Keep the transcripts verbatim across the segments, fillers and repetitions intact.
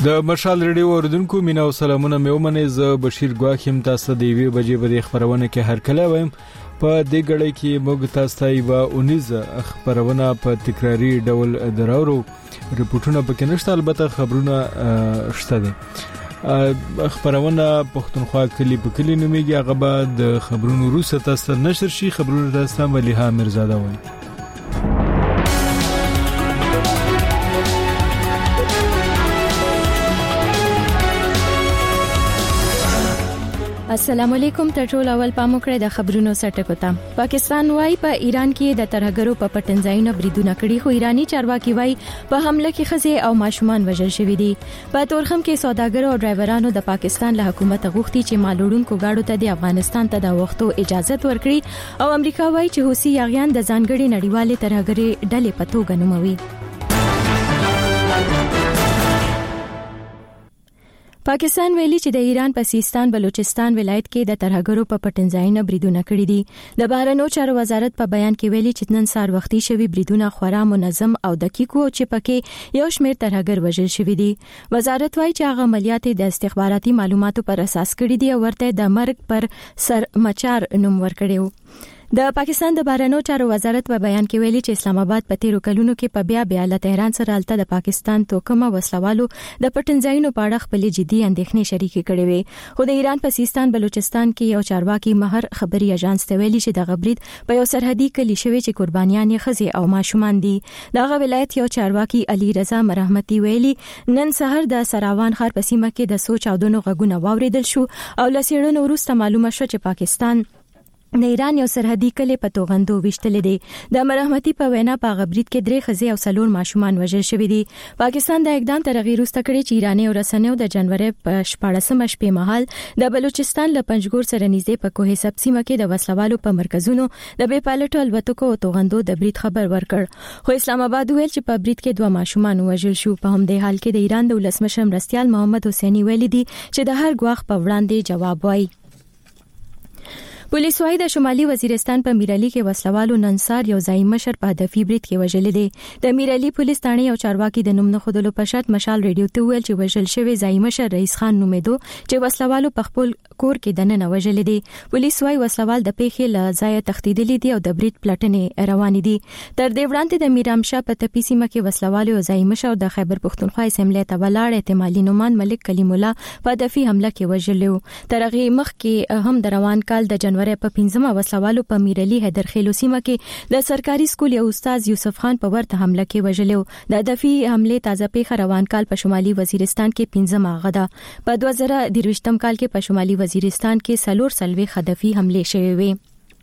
د مشال ریډیو اوردونکو مینا او سلامونه مې ومنه. زه بشیر ګواخیم تاسو د یوې بجې په خبرونه کې هر کله وایم. په دې غړې کې موږ تاسو ته یو اونیزه خبرونه په تکراری ډول دراورو. ریپورتونه پکې نشته، البته خبرونه شته دي. خبرونه پښتونخوا کلی په کلی نوميږي. هغه به د خبرونو روسه تاسو نشر شي. خبرونه تاسو مليها مرزاده وایي. السلام علیکم. ټول اول پامو کړی د خبرونو سرټکو ته. پاکستان وايي په ایران کې د ترهګرو په پټنځایونو بریدونه کړي، خو ایرانی چارواکي وايي په حمله کې خزې او ماشومان وژل شوي دي. په تورخم کې سوداګر او ډرایورانو د پاکستان له حکومت غوښتي چې مالوړونکو گاډو ته د افغانستان ته د وختو اجازه ورکړي، او امریکا وايي چې حوثي یاغیان د ځانګړي نړیوالې ترهګري ډلې په توګه نوموي. پاکستان ویلي چې د ایران په سیستان بلوچستان ولایت کې د ترهګرو په پټنځایونو بریدونه کړي دي. د بهرنیو چارو وزارت په بیان کې ویلي چې نن سهار وختي شوی بریدونه خورا منظم او دقیق وو چې پکې یو شمېر ترهګر وژل شوی دي. وزارت وايي چې هغه عملیات د استخباراتي معلوماتو پر اساس کړي دي او ورته د مرګ پر سر مچار نوم ورکړي وو. د پاکستان د بهرنیو چارو وزارت په بیان کې ویلي چې اسلام آباد په تیرو کلونو کې په بیا بیا له تهران سره الته د پاکستان توکمه وسلوالو د پټنځایونو په اړه خپل جدي اندېښنې شریکې کړې وي. خو د ایران په سیستان بلوچستان کې یو چارواکي مهر خبري اژانس ته ویلي چې د غبرید په یو سرحدي کلی شوی چې قربانیان یې خزې او ماشومان دي. دغه ولایت یو چارواکي علي رضا مرحمتي ویلي نن سحر د سراوان ښار په سیمه کې د سوچ او دونو غږونه واوریدل شو او لسیړنو وروسته معلومه شو چې پاکستان د ایران یو سرحدي کلی په توغندو وشتل دي. د مرحمتي په وینا په غبرید کې درې خزې او څلور ماشومان وژل شوي دي. پاکستان د اقدام تر غیر وروسته کړی چې ایرانی او رسنیو د جنوري په شپاړسمه شپې مهال د بلوچستان له پنجګور سره نږدې په کوه سب سیمه کې د وسلوالو په مرکزونو د بې پالټو الوتکو او توغندو د برید خبر ورکړ. خو اسلام آباد ویل چې په برید کې دوه ماشومان وژل شو. په همدې حال کې د ایران د ولسمشر مرستیال محمد حسینی ویلي دي چې د هر ګواښ په وړاندې جواب وایي. پولیس وايي د شمالي وزیرستان په میرعلي کې وسلوالو ننسار یو ځای مشر په هدفي برید کې وژل دي. د میرعلي پولیس ثانې یو چارواکي د نوم نه خودلو په شرط مشال ریډیو ته ویل چې وژل شوی ځای مشر رئیس خان نومېدو چې وسلوالو په خپل کور کې دننه وژل دي. پولیس وايي وسلوال د پیښې له ځای تښتیدلي دي او د برید پلټنې روان دي. تر دې وړاندې د میرامشاه په تپی سیمه کې وسلوالو ځای مشر د خیبر پښتونخوا اسمبلی ته ولاړ احتمالي نومان ملک کلیم الله په هدفي حمله کې وژل. تر هغه مخ کې هم د روان کال د جنوري په پنځمه وسلوالو په میرعلي حیدرخیلو سیمه کې د سرکاري سکول یو استاد یوسف خان په ورته حمله کې وژلو. د هدفي حمله تازه پیښه روان کال په شمالي وزیرستان کې پنځمه غدا. په دوه زره درویشتم کال کې په شمالي وزیرستان کې سلور سلوي هدفي حمله شوې وي.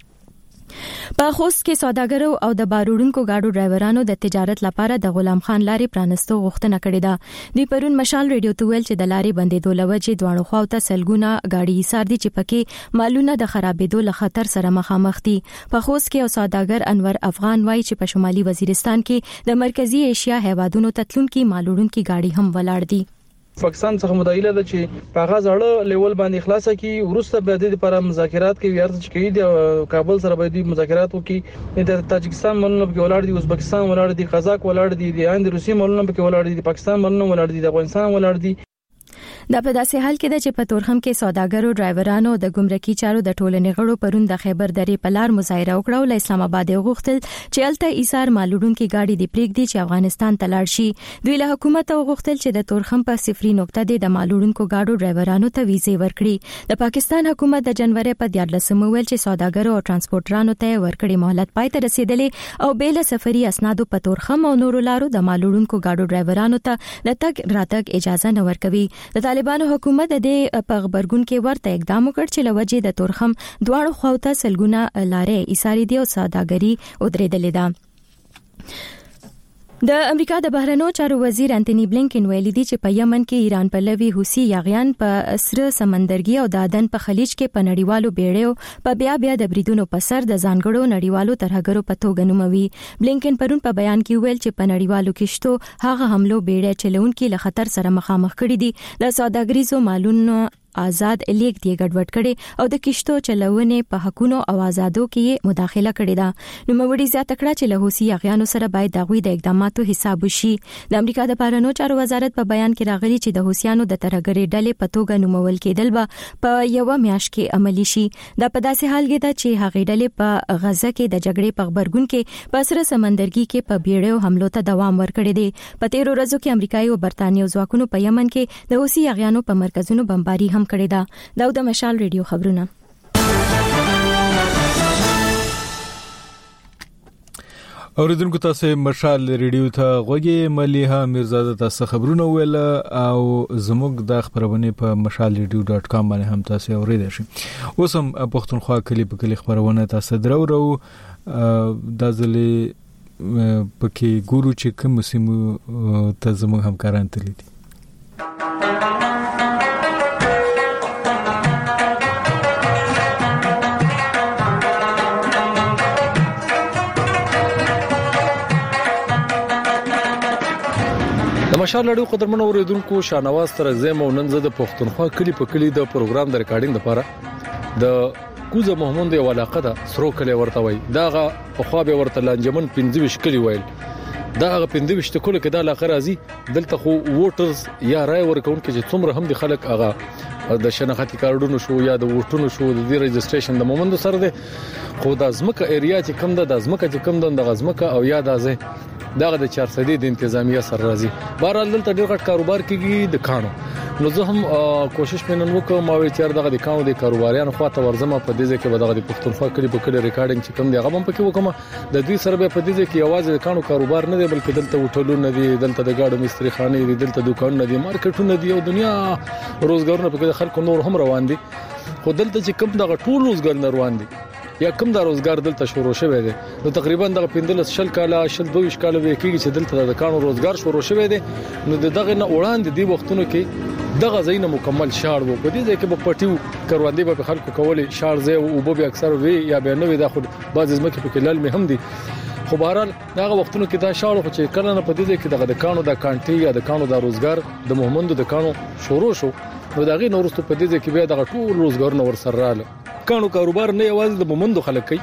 په خوست کې سوداګرو او د باروړونکو گاډو ډرایورانو د تجارت لپاره د غلام خان لارې پرانستو غوښتنه کړې ده. دوی پرون مشال ریډیو ته ویل چې د لارې بندېدو له وجې دواړو خواو ته سلګونه ګاډي ایثار دي چې پکې مالونه د خرابېدو له خطر سره مخامخ دي. په خوست کې یو سوداګر انور افغان وایي چې په شمالي وزیرستان کې د مرکزی ایشیا هیوادونو ته تلونکي مالوړونکي گاډي هم ولاړ دي. پاکستان څخه مدایله ده چې په هغه ځړه لیول باندې خلاصه کی ورسته به د لپاره مذاکرات کوي ارته چې کوي د کابل سره به د مذاکرات وکړي. د تاجکستان ملونه په ولاړ دي، ازبکستان ولاړ دي، قزاق ولاړ دي، د اند روسي ملونه په ولاړ دي، پاکستان ملونه ولاړ دي، د افغانستان ولاړ دي. دا په داسې حال کې ده چې په تورخم کې سوداګرو ډرایورانو د ګمرکي چارو د ټولنې غړو پرون د خیبر درې په لار مظاهره وکړه او له اسلام آباد غوښتل چې الته ایثار مالوړونکي گاډي د پریږدي چې افغانستان ته لاړ شي. دوی له حکومت غوښتل چې د تورخم په صفري نقطه د مالوړونکو گاډو ډرایورانو ته ویزې ورکړي. د پاکستان حکومت د جنوري په دیارلسمه ویل چې سوداګرو او ترانسپورټرانو ته ورکړي مهلت پای ته رسیدلې او بیل سفري اسنادو په تورخم او نورو لارو د مالوړونکو گاډو ډرایورانو ته د تګ راتګ اجازه نه ورکوي. د طالبانو حکومت د په خبرګون کې ورته اقدام وکړ چې لوجې د تورخم دواړو خواوته سلګونه لارې ایثاري دي او سوداګري ودرېدلې ده. د امریکا د بهرنیو چارو وزیر انټونی بلینکن ویلي دی چې په یمن کې ایران په لوي حوثي یاغیان په سره سمندرګي او د عدن په خلیج کې په نړیوالو بیړیو په بیا بیا د بریدونو په سر د ځانګړو نړیوالو ترهګرو په توګه نوموي. بلینکن پرون په بیان کې ویل چې په نړیوالو کشتو هغه حملو بیړۍ چلونکي له خطر سره مخامخ کړي دي. د سوداګریزو مالونو آزاد لیک دی ګډوډ کړي او د کشتو چلونې په حقونو او آزادو کې مداخله کړې ده. نو موري زیاته کړه چې له حوثي اغیانو سره باید دغوی د اقداماتو حساب وشي. د امریکا د بهرنیو چارو وزارت په بیان کې راغلي چې د حوثیانو د ترهګرۍ ډلې په توګه نومول کېدل به په یو میاشت کې عملی شي. دا په داسې حال کې ده چې هغې ډلې په غزه کې د جګړې په خبرګون کې په سره سمندرګي کې په بیړیو حملو ته دوام ورکړی دی. په تیرو ورځو کې امریکایي او برتانیي ځواکونو په یمن کې د حوثي اغیانو په مرکزونو بمباري هم کړې ده. دا د مشال ریډیو خبرونه. اوریدونکو تاسو مشال ریډیو ته غوږی مليها میرزاده تاسو خبرونه ویل او زموږ د خبرونه په مشال ریډیو ډاټ کام باندې هم تاسو اوریدئ شئ. اوس هم پښتونخوا کلی په کلی خبرونه تاسو درو ورو د ځلې پکې ګورو چې کوم سیمو ته زموږ همکاران تللی دي. مشال لړو قدرمن اوریدونکو شانواز تر زم او نن زه د پښتونخوا کلی په کلی د پروګرام د ریکارډینګ لپاره د کوزه محمود یو علاقه ده سرو کلی ورته وای داغه په خوا به ورته لنجمن پنځه ویش کلی وایل داغه پنځه ویش ته کول کې د علاقه راځي دلته خو ووټرز یا رای ورکون کې چې څومره هم د خلک هغه د شناختی کارډونو شو یا د ووټونو شو د ریجستریشن د مومند سره ده خو د ازمکه ایریا چې کم ده د ازمکه چې کم ده د ازمکه او یا د ازه دغه د چار سدي د انتظامیه سره راځي. بهرحال دلته ډېر غټ کاروبار کیږي د کانو. نو زه هم کوشش پینن وکم ما وی چیر دغه د کانو د کاروباریانو خواته ورزمه په دې ځکه به دغه د پښتونخوا کلی په کلی ریکارډینګ چې کوم دی هغه هم پکې وکم. د دې سره به په دې ځکه یوازې د کانو کاروبار نه دی بلکې دلته هوټلونه دي دلته د گاډو مستری خانه دي دلته دکانونه دي مارکیټونه دي او دنیا روزګارونه پکې خلکو نور هم روان دي. خو دلته چې کوم دغه ټول روزګار نه روان دي یا کوم د روزګار دلته شروع شوی دی نو تقریبا د پندلس شل کاله شل دوه کاله وکیږي چې دلته د کانو روزګار شروع شوی دی. نو دغه نه وړاندې دی وختونو کې دغه زینه مکمل شاړ وو په دې ځای کې په پټیو کروندې به خلکو کولې شاړ ځای او به اکثر وی یا به نوې د خود بعض ځمکې په کې لال مهم دي. خو بهرحال دغه وختونو کې دا شاړ خو چې کله نه په دې ځای کې دغه د کانو د کانټي یا د کانو د روزګار د محمد د کانو شروع شو نو دغه نورستو په دې ځای کې به دغه ټول روزګار نور سره رااله. کانو کاروبار نه یوازې د مومندو خلک کوي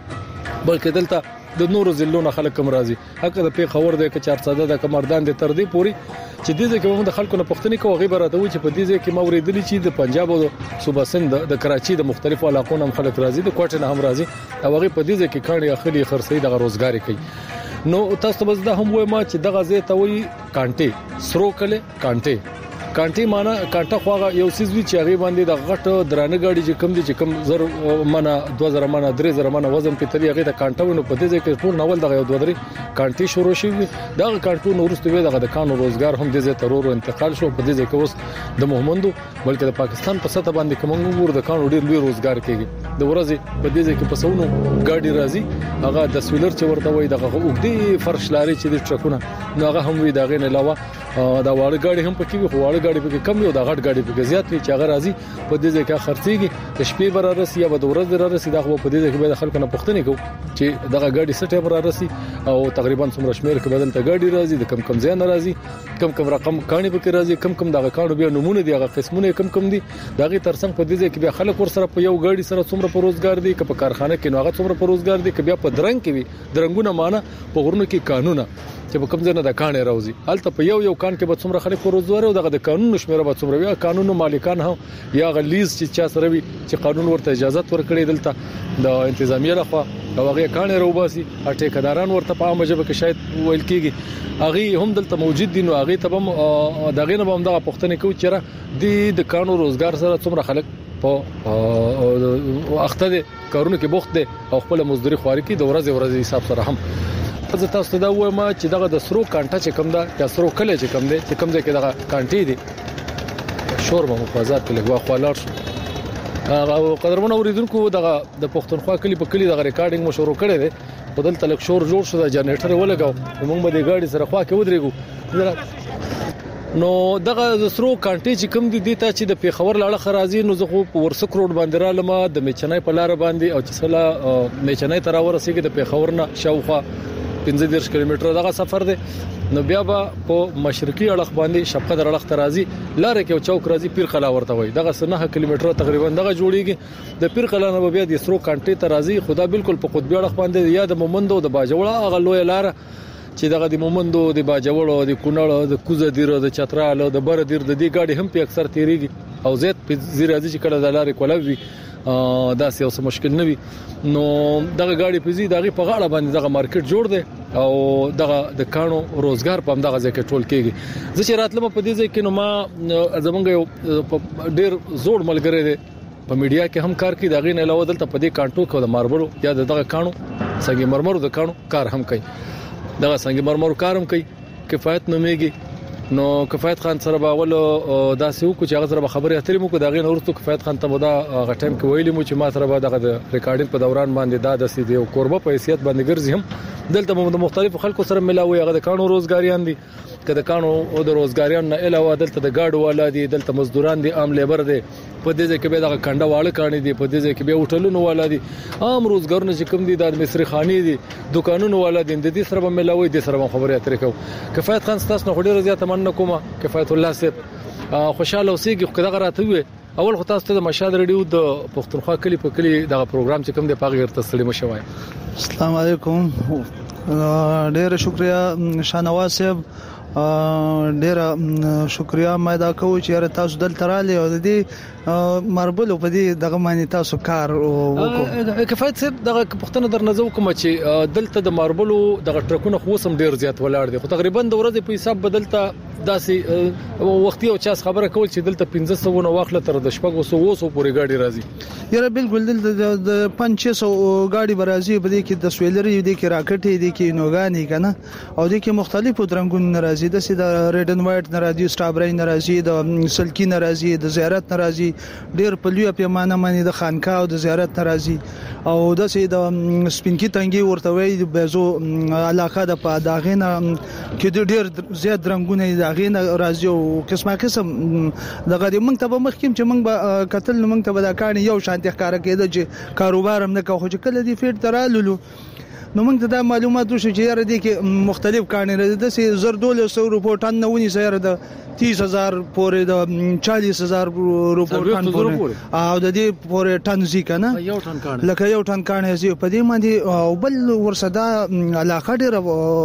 بلکې دلته د نورو ضلعونو خلک هم راځي. هغه د پیښور د چار ساده د کمردان د تر دې پوري چې دې ځکه موږ د خلکو نه پښتني کوو غیبه راته و چې په دې ځکه ما ورېدلی چې د پنجاب او صوبه سند د کراچي د مختلفو علاقو نه خلک راځي د کوټه نه هم راځي او هغه په دې ځکه کاني اخلي خرڅي د روزګار کوي. نو تاسو بس دا هم وای ما چې دغه زه ته وی کانټي سرو کله کانټي کانټي معنا کانټه خواغه یو سیزوی چې هغه باندې د غټ درانه گاډي چې کم دي چې کم زر منه دوه زره منه درې زره منه وزن په تری هغه د کانټو نو په دې کې ټول ناول دغه یو دوه درې کانټي شروع شي دا کانټو نو ورسته دغه د کانو روزګار هم د زه ترور انتقال شو په دې کې اوس د محمدو بلکې د پاکستان په سطح باندې کوم ور د کانو ډیر لوی روزګار کوي د ورځې په دې کې په سونو گاډي راځي هغه د سویلر چې ورته وای دغه وګړي فرش لاري چې د ټرکونه نو هغه هم وي دغه نه علاوه دا واړه گاډي هم پکې وي واړه گاډي پکې کم یو دا غټ گاډي پکې زیات وي چې هغه راځي په دې ځای کې خرڅيږي د شپې بر راسي یا د ورځې را راسي دا خو په دې ځای کې د خلکو نه پښتني کو چې دغه گاډي سټه بر راسي او تقریبا څومره شمیر کې بدل ته گاډي راځي د کم کم ځای نه راځي کم کم رقم کاني پکې راځي کم کم دغه کانو بیا نمونه دي هغه قسمونه کم کم دي دغه ترڅنګ په دې ځای کې بیا خلک ور سره په یو گاډي سره څومره په روزګار دي که په کارخانه کې نو هغه څومره په روزګار دي که بیا په درنګ کې وي درنګونه معنا په غرونو کې قانونه چې په کوم ځای نه د کانې راوځي الته په یو یو کان کې به څومره خلک په روزګار او دغه د قانون شمیره به څومره وي قانونو مالکان هم یا غلیظ چې چا سره وي چې قانون ورته اجازه ورکړي دلته د انتظامیه لخوا او هغه کانې راوباسي اټیکداران ورته په عامه ژبه کې شاید ویل کیږي هغه هم دلته موجود دي نو هغه ته هم دغه نه هم دغه پښتنې کوي چې د کانو روزګار سره څومره خلک په اخته دي کارونه کې بوخت دي او خپل مزدوري خواري کې د ورځې ورځې حساب سره هم زه تاسو ته دا وایم چې دغه د سرو کانټه چې کوم ده یا سرو کله چې کوم ده چې کوم ځای کې دغه کانټي دي شور به مفازات کې لګوا خپلار شو هغه قدرمن اوریدونکو دغه د پښتونخوا کلی په کلی دغه ریکارډینګ مشورو کړی دی بدل تلک شور جوړ شو د جنریټر ولګاو موږ به د ګاډي سره خوا کې ودرېګو نو دغه سرو کانټي چې کوم دي د ته چې د پیښور لاړه خرازي نو زه خو په ورسک روډ باندې را لمه د میچنای په لار باندې او چې سلا میچنای تر ورسېږي د پیښور نه شاوخوا پنځه دېرش کیلومتره دغه سفر دی. نو بیا به په مشرقي اړخ باندې شفقدر اړخ ته راځي لارې کې چوک راځي پیر قلا ورته وي دغه نه کیلومتره تقریبا دغه جوړیږي. د پیر قلا نه بیا د سرو کانټې ته راځي خدا بالکل په قطبی اړخ باندې یا د مومندو د باجوړه هغه لوی لار چې دغه د مومندو د باجوړو د کونړ د کوزه دیر د چترال د بر دیر د دې گاډي هم په اکثر تیریږي او زیات په زیرازي چې کله د لارې کولوي دا سه اوس مشکل نه وي. نو دغه گاډي په زی دغه په غاړه باندې دغه مارکیټ جوړ دی او دغه د کانو روزګار په دغه ځای کې ټول کېږي. زه چې راتلم په دې ځای کې نو ما زمونږ یو ډیر زوړ ملګری دی په میډیا کې هم کار کوي دغه نه علاوه دلته په دې کانټو کې د ماربلو یا دغه کانو سنگ مرمرو د کانو کار هم کوي. دغه سنگ مرمرو کار هم کوي کفایت نومېږي. نو کفایت خان سره باول داسې وکړو چې هغه سره خبرې اترې مو کو دغه نورستو کفایت خان ته مودا غټم کې ویلې مو چې ما سره به دغه ریکارډینګ په دوران باندې دا د سیدي او قربه په حیثیت باندې ګرځي هم دلته مو د مختلفو خلکو سره ملاوي هغه د کانو روزګاریان دي کله کانو او د روزګاریان نه علاوه دلته د گاډو والا دي دلته مزدوران دي عام لیبر دي په دې ځای کې به دغه کنده واړه کانی دي په دې ځای کې به هوټلونو والا دي عام روزګارونه چې کوم دي د مصری خاني دي دکانونو والا دي د دې سره به ملاوي دي سره خبرې اترې کو. کفایت خان ستاسو نه ډیره زیاته مننه کوم کفایت الله صاحب خوشاله اوسېږي خو دغه راته وي اول خو تاسو ته د مشاد ریډیو د پښتونخوا کلی په کلی دغه پروګرام چې کوم د پاغیر تسلی مشوي. السلام علیکم ډیره شکریا شانواز صاحب ډیره شکریا ما دا کوم چې تاسو دلته رالی او د دې ماربل په دې دغه معنی تاسو کار وکړو. کفایت صاحب دغه پښتنه درنځو کوم چې دلته د ماربلو دغه ټرکونه خو سم ډیر زیات ولاړ دي خو تقریبا د ورځې په حساب بدلته داسې وختي او چاس خبره کول چې دلته پنځه سوه نو واخله تر د شپږ سوه سو پورې گاډي راځي. یاره بالکل دلته د پنځه سوه گاډي برازي په دې کې د سویلري دي کې راکټي دي کې نوګانی کنه او دي کې مختلفو رنگونو ناراضي د سید ریډ ان وایټ ناراضي سټابري ناراضي د سلکی ناراضي د زیارت ناراضي ډیر په لوی پیمانه باندې د خانقاه او د زیارت ناراضي او د سید سپینکی تنګي ورته وي د بيزو علاقه د پاداغینه کې ډیر زیات رنگونه داغینه راځي او قسمه قسم دغه د موږ ته به مخکیم چې موږ به قتل موږ ته به دا کار یو شانتي ښکارا کېده چې کاروبار هم نه کوي چې کله دی فیټ ترالو نو موږ ته دا معلومات وشو چې یاره دي کې مختلف کانې راځي د سي زر دوله سو روپو ټن نه ونی سره د تیس هزار پورې د چالیس هزار روپو ټن پورې او د دې پورې ټن زی کنه یو ټن کانې لکه یو ټن کانې زی په دې باندې او بل ورسدا علاقه ډیره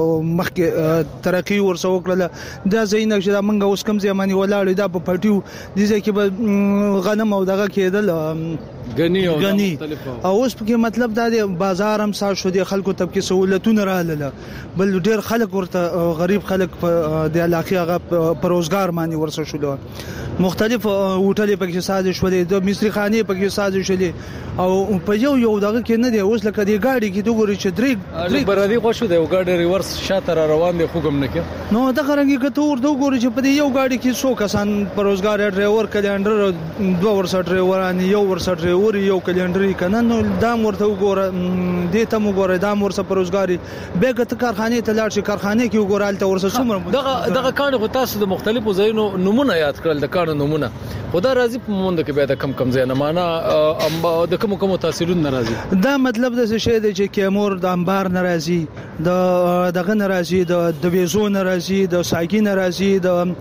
مخکې ترقی ورسو کړل دا زینک چې موږ اوس کم ځماني ولاړ دا په پټیو دي چې به غنم او دغه کېدل غنی او غنی او اوس په مطلب دا دی بازار هم ساز شو دي خلکو ته کې سہولتونه رااله بل ډیر خلک ورته غریب خلک په د علاقې هغه پروزګار باندې ورسره شول مختلف هوټلې پکې ساز شو دي د مصری خاني پکې ساز شولې او په یو یو دغه کې نه دی اوس لکه دی گاډي کې دوه چې درې درې برادي خو شو دی گاډي ریورس شاته را روان دي خو کوم نه کې نو دغه رنګي کته ورته ګوري چې په یو گاډي کې څو کسان پروزګار ډرایور کلندر دوه ورسره ډرایوران یو ورسره ډرایور یو کلندر کنه نو دا ورته وګوره دې ته وګوره دا ورسره پروزګاری بیګه ته کارخانه ته لاړ شي کارخانه کې وګورال ته ورسره څومره دغه دغه کار خو تاسو د مختلفو ځایونو نمونه یاد کړل د کار نمونه خدا راضي په مونږ کې به د کم کم ځای نه معنا د کوم کوم تحصیلون ناراضي دا مطلب د څه شی دی چې کیمور د انبار ناراضي د دغه ناراضي د د ویزو ناراضي د ساګي ناراضي د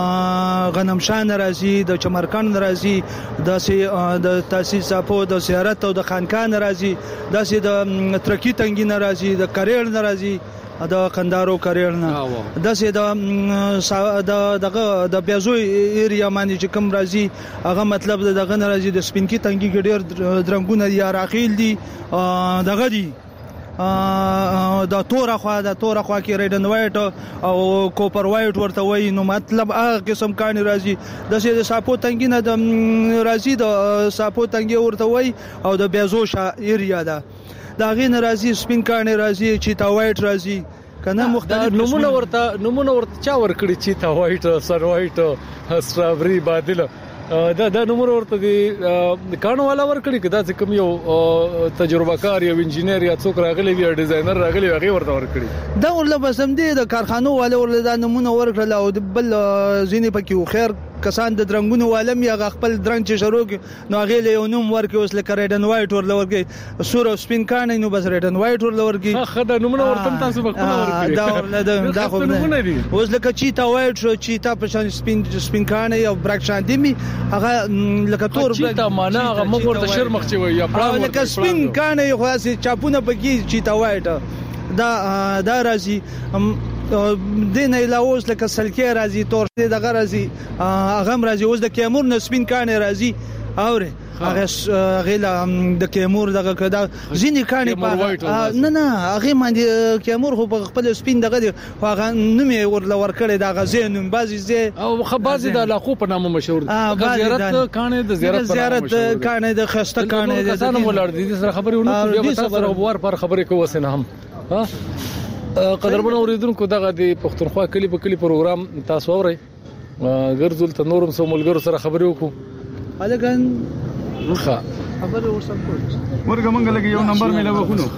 غنمشان ناراضي د چمرکان ناراضي د د تاسیس په د زیارت او د خانقاه ناراضي د د ترکی تنګي ناراضي د کریړ ناراضي د قندارو کریړ نه د سه د دغه د بیازو ایریا باندې چې کوم راځي هغه مطلب دغه ناراضي د سپینکی تنګي ګډیر درنګونه یا راخیل دي دغه دي د تور خوا د تور خوا کې ریډ ان وایټ او کوپر وایټ ورته وای نو مطلب هغه قسم کانی راځي د سه د ساپو تنګي نه د راځي د ساپو تنګي ورته وای او د بیازو شا ایریا ده دا غي ناراضي سپین کانه راضي چیتا وایټ راضي کنه مختلف نمونه ورته نمونه ورته چا ور کړی چیتا وایټ سر وایټ سترابري بادل دا دا نمونه ورته دي کانو والا ور کړی کدا چې کوم یو تجربه کار یو انجینیر یا څوک راغلی وی ډیزاینر راغلی هغه ورته ور کړی دا ورله بسم دي د کارخانو والا ورله دا نمونه ور کړل او بل زینې پکې خیر کسان د درنګونو عالم یا خپل درنګ چې شروع کې نو هغه له یو نوم ورکې اوس لکه ریډ ان وایټ ور لورګي سور او سپین کانې نو بس ریډ ان وایټ ور لورګي خدای نومونه ورته تاسو په خپل ورکړي دا ورله دا خو نومونه دي اوس لکه چیتا وایټ شو چیتا په شان سپین سپین کانې او برک شان دي هغه لکه تور چیتا معنا هغه موږ ورته شرمخ چوي یا پړاو لکه سپین کانې خو اسې چاپونه بګي چیتا وایټ دا دا راځي دین علاوه لکه سلکی راځي تور دغه راځي هغه راځي اوس د کیمور نسبین کانه راځي اوره هغه غیلا د کیمور دغه کدا ځینی کانه نه نه هغه باندې کیمور خو په خپل سپین دغه هغه نومي ورل ورکړی دغه زینوم بازي زی او خبازي د علاقو په نامه مشهور دي زیارت کانه د زیارت په نامه زیارت کانه د خسته کانه د ځان ولر دي سره خبرونه بیا تاسو ور پر خبرې کوو سن هم ها قدرمن اوریدونکو دغه د پښتونخوا کلی په کلی پروګرام تاسو اورئ ګرځول ته نورم سو ملګرو سره خبرې وکړو الګن ښه خبرې ورسره کوم ورګه مونږ لګي یو نمبر مې لګو خونو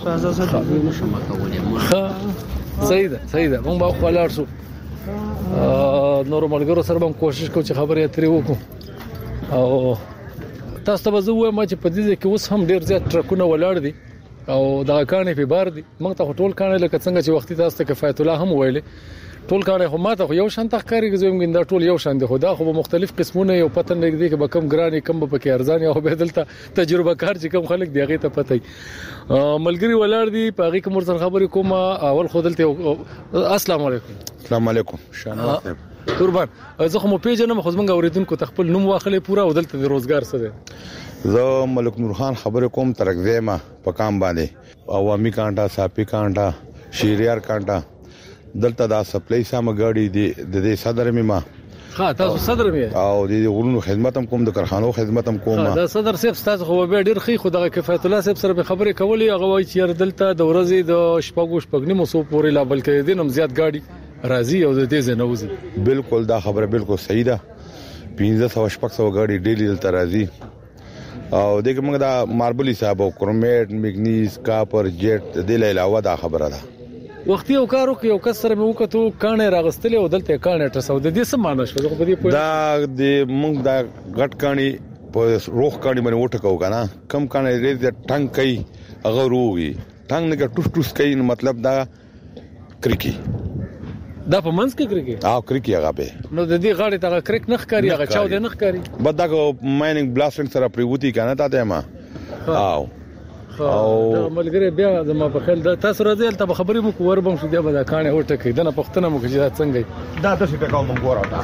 ښه صحیح ده صحیح ده مونږ به خلاص شو نور ملګرو سره هم کوشش کوو چې خبرې اترې وکړو او تاسو ته به زه وایم چې په دې کې اوس هم ډیر زیات ټرکونه ولاړ دي او دا کانې په بار دي موږ ته ټول کانې لکه څنګه چې وختي تاسو ته کفایت الله هم ویلې ټول کانې هم ماته یو شان تخکاری کوم دا ټول یو شان دي خو دا خو مختلف قسمونه یو پتن لګ دي کې به کم ګرانی کم به کې ارزان او به دلته تجربه کار چې کم خلک دی هغه ته پته ای ملګری ولر دي په هغه کوم سره خبرې کوم اول خو دلته السلام علیکم السلام علیکم شانه قربان زه خو مو پیژنم خو زمونږ اوریدونکو خپل نوم واخلې پورا او دلته د روزګار سره زه ملک نور خان خبرې کوم ترغزیمه په کام باندې عوامي کانټا صافي کانټا شیریار کانټا دلته دا سپلای سم غاډي دي د دې صدر میما ها تاسو صدر می او د غرونو خدمت هم کوم د کارخانو خدمت هم کوم دا صدر صاحب تاسو خو به ډیر خې خو د کفایت الله صاحب سره خبرې کولې هغه وایي چې دلته د ورځې د شپږو شپږ نیمو سو پورې لا بلکې دینم زیات غاډي راځي او د دې زنوزي بالکل دا خبره بالکل صحیح ده پنځه سو شپږ سو غاډي ډیلی دلته راځي او دغه موږ دا ماربل حساب او کرومیټ میګنیز کاپر جیټ د له علاوه دا خبره ده وختي او کارو کې یو کس سره مې وکړو کانه راغستلې او دلته کانه ټسو د دې څه معنی شو په دې دا د موږ دا غټ کانی په روخ کانی باندې وټکو کنه کم کانه دې ټنګ کوي هغه روغي ټنګ نه ټوس ټوس کوي مطلب دا کرکی دا په منځ کې کرکی او کرکی هغه به نو د دې غاړې ته کرک نخ کاری هغه چاو دې نخ کاری بد دا مایننګ بلاستینګ سره پریوتی کنه تا ته ما او او دا ملګری بیا زما په خیال دا تاسو راځي ته خبرې مو کوور بم شو بیا به دا کانه هټه کې دنه پښتنه مو کې دا څنګه دا د څه ټکاو مونږ ورا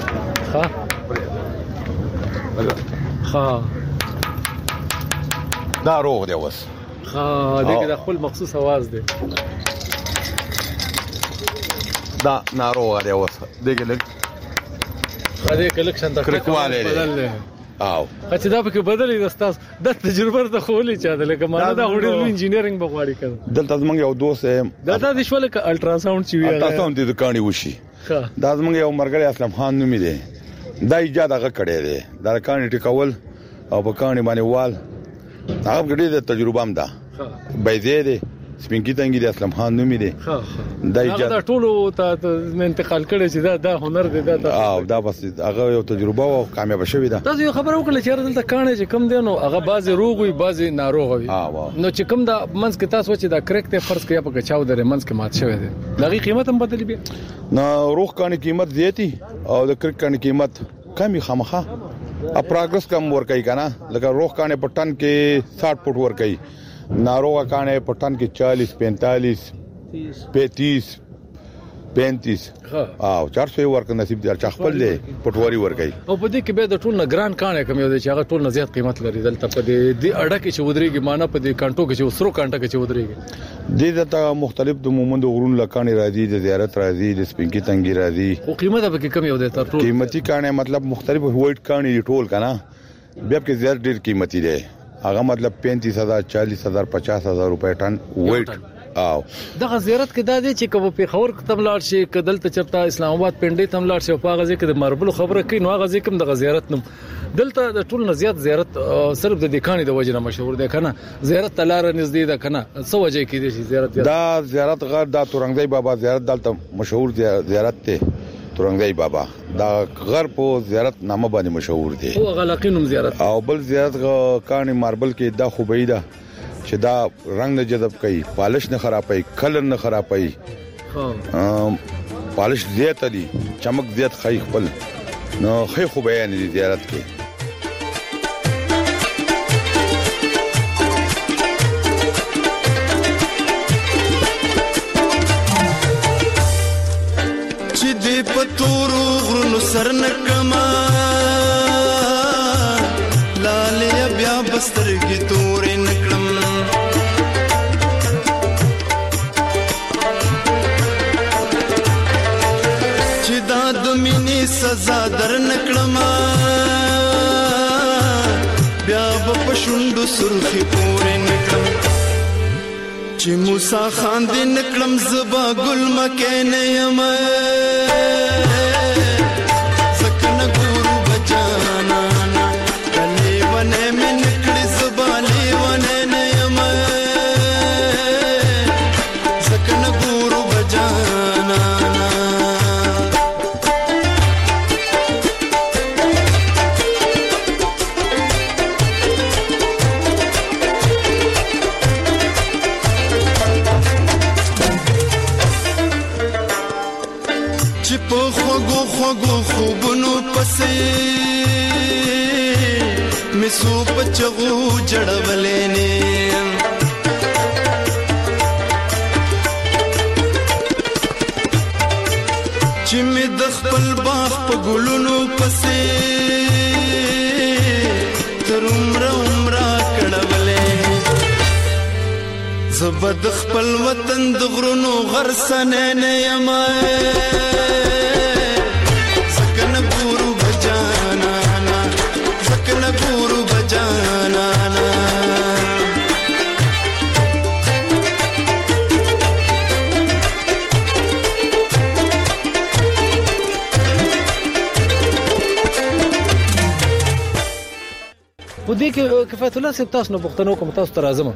ها ها دا روغ دی وس ها دغه د خپل مخصوص आवाज دی دا ناروغه دی وس دغه لګ هغه کلکشن د کرکواله دی او چې دا پکې بدلې دستاس د تجربه ته خولې چا ده لکه ما دا وړو انجینیرینګ بغواړي کړ دلته زمونږ یو دوست دا د شول ک الټرا ساوند چې وی الټرا ساوند د کانی وشي دا زمونږ یو مرګړی اسلام خان نوم دی دا ایجاد هغه کړی دی دا کانی ټیکول او په کانی باندې وال هغه ګډې د تجربه هم ده بيځې دی سپینکی تنګي د اسلام خان نوم دی ها دا ایجاد دا ټولو ته انتقال کړي چې دا د هنر دی دا او دا بس هغه یو تجربه او کامیاب شوی ده تاسو یو خبر وکړه چې دلته کانه چې کم دی نو هغه بازي روغ وي بازي ناروغ وي نو چې کم دا منځ کې تاسو چې دا کرک ته فرض کړئ په چاو درې منځ کې مات شوی دی دغه قیمت هم بدلی بیا نو روغ کانه قیمت زیاتی او د کرک کانه قیمت کمی خامخه ا پروګرس کم ور کوي کنه لکه روغ کانه په ټن کې ساठ فټ ور کوي ناروغه کانه په ټن کې چالیس پینتالیس پینتیس پینتیس او چار سو ورک نصیب دي چې خپل دی پټوري ورګي او په دې کې به د ټول نگران کانه کم یو دی چې هغه ټول نه زیات قیمت لري دلته په دې اډه کې چې ودرېږي معنی په دې کانټو کې چې وسرو کانټه کې چې ودرېږي دې ته مختلف د مومند غرون لکانې راځي د زیارت راځي د سپینکی تنګي راځي او قیمت به کم یو دی تر ټول قیمتي کانه مطلب مختلف وایټ کانه ټول کنه بیا کې زیات ډیر قیمتي دی هغه مطلب پینتیس ہزار چالیس ہزار پچاس ہزار روپے ټن ویټ او دغه زیارت کې دا دی چې کوم په خبر کتم لاړ شي کدل ته چرته اسلام آباد پنډې تم لاړ شي په غزي کې د ماربل خبره کوي نو غزي کوم د زیارت نوم دلته د ټول نه زیات زیارت صرف د دکانې د وجنه مشهور دی کنه زیارت تلار نږدې ده کنه څه وجه کې دي زیارت دا زیارت غر دا تورنګ دی بابا زیارت دلته مشهور زیارت ته تورنګي بابا دا غر په زیارت نامه باندې مشهور دی او غلاقینم زیارت او بل زیارت کانی ماربل کې دا خوبی ده چې دا رنگ نه جذب کوي پالش نه خرابای کلر نه خرابای ها پالش زیات دي چمک زیات خای خپل نو خې خوبی نه زیارت کې پتورو غرونو سر نکما لالیا بیا بسترګي تورې نکړم چې دا د مینې سزا در نکړم بیا په شونډو سرخي پورې نکړم چې موسی خان دې نکړم زبا ګل مکه نه یم مسو پچغو جړولې نه چې مې د خپل باغ په ګلونو پسې تر عمر عمر کړولې زبد خپل وطن د غرونو غرسنه نه یم سکن ګورو بجانا سکن ګورو بجانا په دې کې کفایت الله صاحب تاسو نه پوښتنه کوم تاسو ته راځم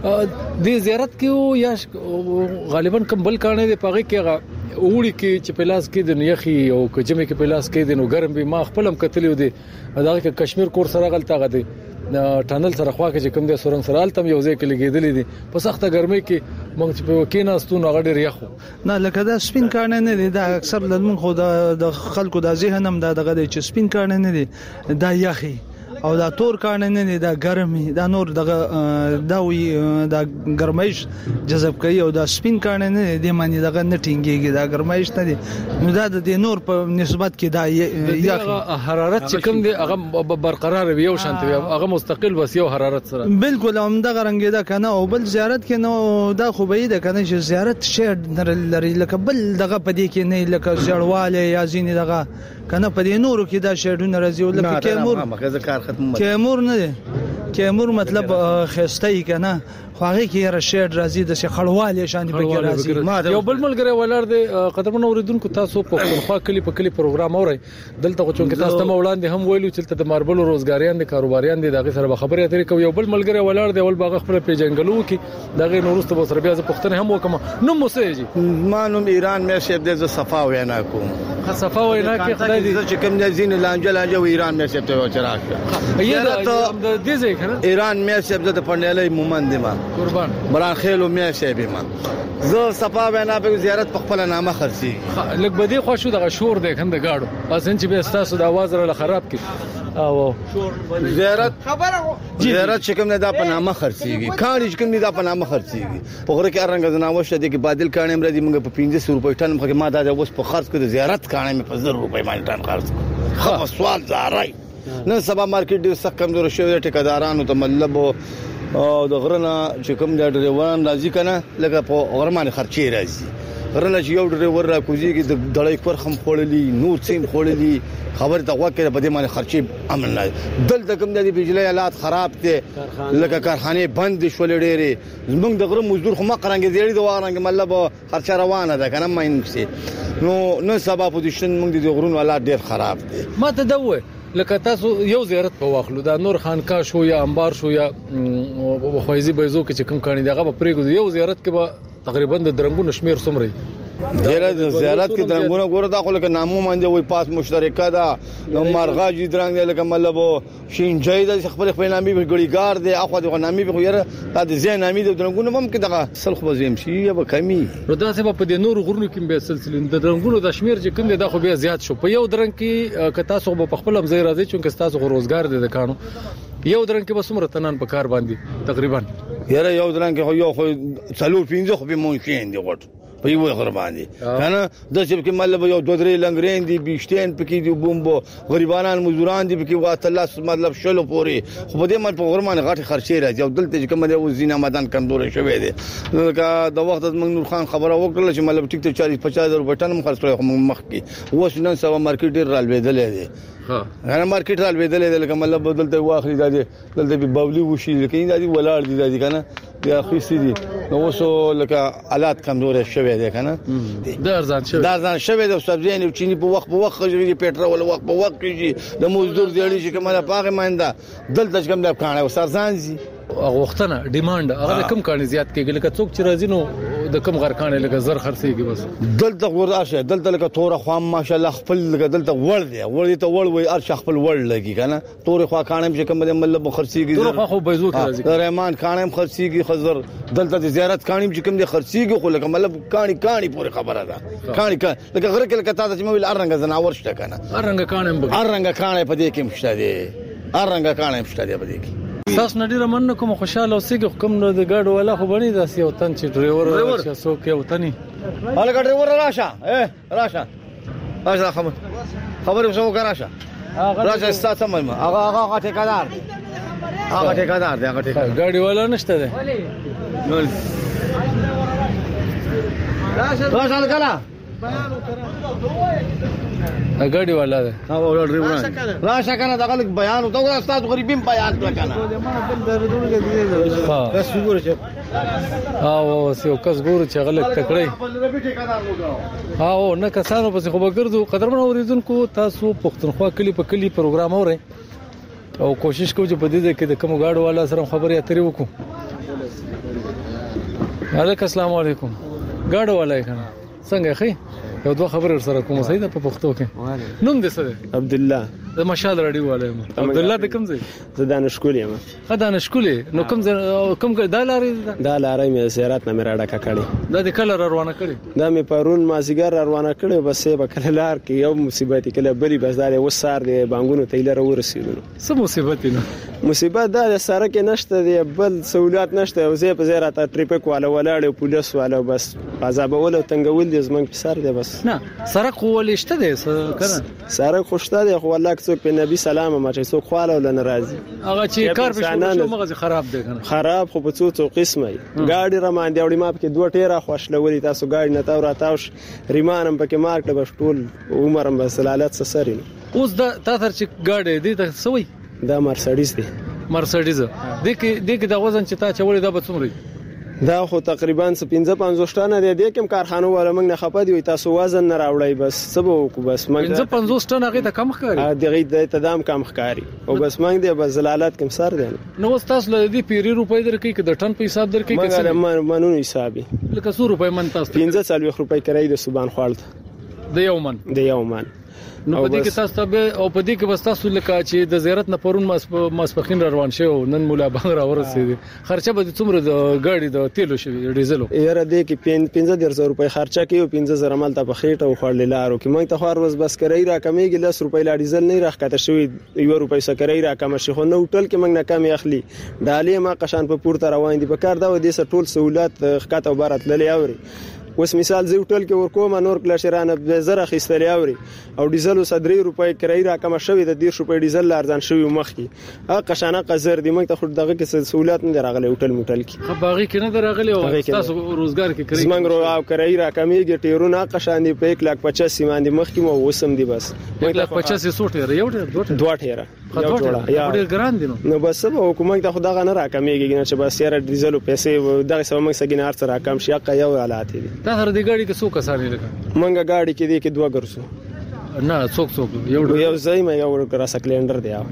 د زیارت کې یا غالبا کوم بل کانه دی پغې کې وړي کې چې پلاس کې د یخي او کجمه کې پلاس کې د نو ګرم به ما خپلم کتلیو دي دا کې کشمیر کور سره غلطه غدي ټانل سره خوا کې کوم د سورنګ سره التم یو ځای کې لګیدلې دي په سخته ګرمۍ کې موږ چې په کیناستو نو غډې ریخو نه لکه دا سپین کانه نه دي دا اکثر لمن خو د خلکو د ذهنم دا دغه چې سپین کانه نه دي دا یخي او دا تور کانه نه دي دا ګرمي دا نور دغه دا وی دا ګرمایش جذب کوي او دا سپین کانه نه دي معنی دغه نټینګيږي دا ګرمایش نه دي نو دا د نور په نسبت کې دا یخ حرارت چې کوم دي هغه برقرار وي او شانت وي هغه مستقل وس یو حرارت سره بالکل هم دغه رنگ دا کنه او بل زیارت کې نو دا خو به دا کنه چې زیارت شهر لري لکه بل دغه پدې کې نه لکه ځړواله یا زین دغه کنه په دې نورو کې دا شهرونه راځي ولکه کیمور کیمور نه دی کیمور مطلب خستای کنه خو هغه کې را شهر راځي د خړواله شان په کې راځي یو بل ملګری ولر دی قدرمن اوریدونکو تاسو په خپل کلی په کلی پروګرام اوري دلته خو چې تاسو ته وړاندې هم ویلو چې د ماربل روزګاریان دي کاروباریان دي دغه سره خبرې اترې کوي یو بل ملګری ولر دی ول باغ خپل پیجنګلو کې دغه نورسته به سره بیا ز پښتنه هم وکم نو موسیجی مانوم ایران مې شه د صفا وینا کوم صفا وینا کې خدای دې چې کوم د زین لانجه لانجه ایران مې شه ته چراغ ایدا د دې ځای کنه ایران مې شه د پړنلې مومند ما قربان بران خېلو مې شه به ما زه صفا وینا په زیارت په خپل نامه خرسي لګ بدی خو شو دغه شور دی کنده گاډو اسن چې به تاسو د आवाज را خراب کی او زیارت خبره زیارت چې کوم نه دا په نامه خرسيږي کاري چې کوم نه دا په نامه خرسيږي په غره کې ارنګ زناوښه دي کې بادل کانه امر دي موږ په پنځه سو روپۍ ټن مخکې ما دا اوس په خرڅ کړ زیارت کانه مې په زر روپۍ باندې ټن خرڅ خو سوال زارای نن سبا مارکیټ ډیر سخت کمزور شوی ټیکادارانو ته مطلب او د غرنا چې کوم د ډریوران راځي کنه لکه په غرمانه خرچي راځي غرنا چې یو ډریور را کوزيږي د دړای کور خم خړلې نور سیم خړلې خبر ته وکړه په دې باندې خرچي امن نه دلته کوم د بجلی آلات خراب دي لکه کارخانه بند شول ډېرې زمونږ د غره مزدور خو ما قرانګ زیړي د وارنګ مطلب خرچه روانه ده کنه ماینسي نو نو سبب پوزیشن موږ د غرونو آلات ډېر خراب دي ما ته دوه لکه تاسو یو زیارت په واخلو دا نور خانقاه شو یا انبار شو یا خوایزي بيزو کې کوم کاني دغه پرېګو یو زیارت کې به تقریبا د درنګو نشمیر سمري ډیره زیارت کې درنګونه ګوره دا خو لکه نامو باندې وای پاس مشترکه ده نو مرغاجي درنګ لکه مطلب شینجای د خپل خپل نامي ګړیګار دی اخو د نامي به یره د زین نامي د درنګونه هم کې دغه سلخ وزیم شي یا به کمی نو دا څه په دې نور غرونو کې به سلسله د درنګونو د شمیر چې کوم دی دا خو به زیات شو په یو درنګ کې ک تاسو په خپل مزي راځي چې تاسو روزګار دي د کانو یو درنګ کې به څومره تنان په کار باندې تقریبا یره یو درنګ کې یو خو څلور پنځه خو به مونږ دی غټ په یو غر باندې کنه د چې کې مطلب یو دوه درې لنګرین دي بیشتین پکې دي بومبو غریبانان مزدوران دي پکې واته مطلب شلو پوري خو په دې مل په غرمان غټ خرچې راځي او دلته چې کوم دی وزینه مدان کمزورې شوې دي دا د وخت د منور خان خبره وکړه چې مطلب ټیک ته چالیس پچاس هزار روپۍ ټن خرڅ کړو مخ کې اوس نن سبا مارکیټ ډیر رالوېدلې دي ها غره مارکیټ رالوېدلې دي لکه مطلب بدلته واخلي دي دلته به بولی وشي لکه دا دي ولاړ دي دي کنه بیا خېسي دي نو وسو لکه حالات کمزور شوه دي کنه د ارزان شوه د ارزان شوه د سبزی نه چینی په وخت په وخت خوږي پټرول وخت په وخت کې د مزدور دیړي چې کومه پاغه مانده دلته کوم د کانه او سرزان زی غوښتنه ډیماند هغه کم کانه زیات کېږي لکه څوک چې راځي نو د کم غر کانه لکه زر خرڅيږي بس دلته ورشه دلته لکه تور خو ماشاءالله خپل لکه دلته ور دی ور دی ته ور وي ار خپل ور لګي کنه تور خو کانه چې کوم د مطلب خرڅيږي تور خو بيزو کې راځي رحمان کانه خرڅيږي خزر دلته زیارت کانی چې کوم د خرڅيږي خو لکه مطلب کانی کانی پوره خبره ده کانی کانی لکه غره کې لکه تاسو چې مویل ارنګ زناور شته کنه ارنګ کانه ارنګ کانه په دې کې مشته دي ارنګ کانه مشته دي په دې کې تاسو نډیره من کوم خوشاله اوسېږي کوم نو د ګاډو والا خو بني داسې یو تن چې ډرایور چې څوک یو تني هله ګاډي ور راشه اے راشه راشه خبر خبر وسو راشه راشه ستاسو مې هغه هغه ټیکادار هغه ټیکادار دی هغه ټیکادار ګاډي والا نشته دی راشه راشه کلا اګاډي والا ده ها ولا ډرایور راشه کنه دا غلط بیان او دا استاد غریبین بیان وکنه ها بس وګوره او سیو کس ګورو چې غلط تکړی ها او نه کسانو پس خو بګردو قدرمن اوریدونکو تاسو پښتونخوا کلی په کلی پروګرام اورئ او کوشش کوو چې په دې کې د کوم گاډو والا سره خبرې اترې وکړو. علیکم السلام علیکم. گاډو والا کنه څنګه خې یو دوه خبرې سره کوم صحیح ده په پښتو کې نوم دې څه دی؟ عبد الله. د مشال رادیو والا یم. عبد الله د کوم ځای؟ د دانشکول یم. ها دانشکول نو کوم کوم دا لارې دا لارې مې زیارت نه مې راډه کړې. دا د کله روانه کړې؟ دا مې پرون مازیګر روانه کړې بس به کله لار کې یو مصیبت کله بلی بس دا وسار دی بانګونو تیلره ورسېدو. څه مصیبت نه؟ مصیبت دا د سره کې نشته دی بل سہولت نشته او زه په زیارت ټریپک والا ولاړ پولیس والا بس عذابول او تنګول دي زمنګ په سر دی بس. نه سره قولې شته دی کنه سره خوشته دی خو الله څوک په نبی سلام ما چې څوک خواله ول ناراضي هغه چې کار به شو مغز خراب دی کنه خراب خو په څو څو قسمه گاډي رمان دی وړي ما په دوه ټیره خوشلولې تاسو گاډي نه تاو راتاوش ریمانم پکې مارکټ بس ټول عمرم بس لالات سسرین. اوس دا تاسو چې گاډي دی ته سوي دا مرسډیز دی. مرسډیز د کې د کې د وزن چې تا چولې دا به څومره دا خو تقریبا پنځه پنځوس ټنه دی د کوم کارخانو ولا موږ نه خپه دی تاسو وزن نه راوړی بس سبو کو بس موږ پنځه پنځوس ټنه هغه ته کم ښکاری ا دغه د تدام کم ښکاری او بس موږ دی بس زلالات کم سر دی نو تاسو له دې پیری روپۍ درکې کې د ټن په حساب درکې کې موږ منونو حسابي لکه څو روپۍ من تاسو پنځه څلوېښت روپۍ کرای د سبان خوالت د یو من د یو من نو په دې کې تاسو ته او په دې کې بس تاسو لکه چې د زیارت نه پرون ماسپخین روان شو نن مولا بنګ را ورسېدي خرچه به څومره د ګاډي د تیلو شوی ډیزلو یاره دې کې پنځه درې سوه روپۍ خرچه کوي او پنځه زره مال ته په خېټه او خړلې لارو کې موږ ته خو ورځ بس کرای را کمیږي لس روپۍ لا ډیزل نه راخته شوی یو روپۍ سکرای را کم شي خو نو ټل کې موږ نه کم اخلي ډالې ما قشان په پورته روان دي په کار دا و دې ټول سہولت خکته وبارت للی اوري اوس مثال زه ټول کې ورکوم نور کلاشرانه به زره خستلې اوري او ډیزل صدري روپۍ کرای را کم شوی د دې روپۍ ډیزل ارزان شوی مخ کې ا قشانه قزر دی موږ ته خو دغه کې سہولت نه راغلی هوټل موټل کې خو باغی کې نه راغلی او تاسو روزګار کې کوي زمنګ رو او کرای را کمیږي ټیرونه قشان دی په یک لاک پچاس باندې مخ کې مو وسم دی بس یک لاک پچاس یو ټیر یو ټیر دوه ټیر یو جوړه یا ډیر ګران دي نو بس به حکومت ته خدای نه را کمیږي چې بس یاره ډیزل پیسې دغه سم موږ سګینار سره کم شي اقا یو حالات دي تاسو د ګاډي کې څو کسانې لګا منګه ګاډي کې دي کې دوه ګرځو نه څوک څوک یو یو ځای مې یو ګرا سکلندر دی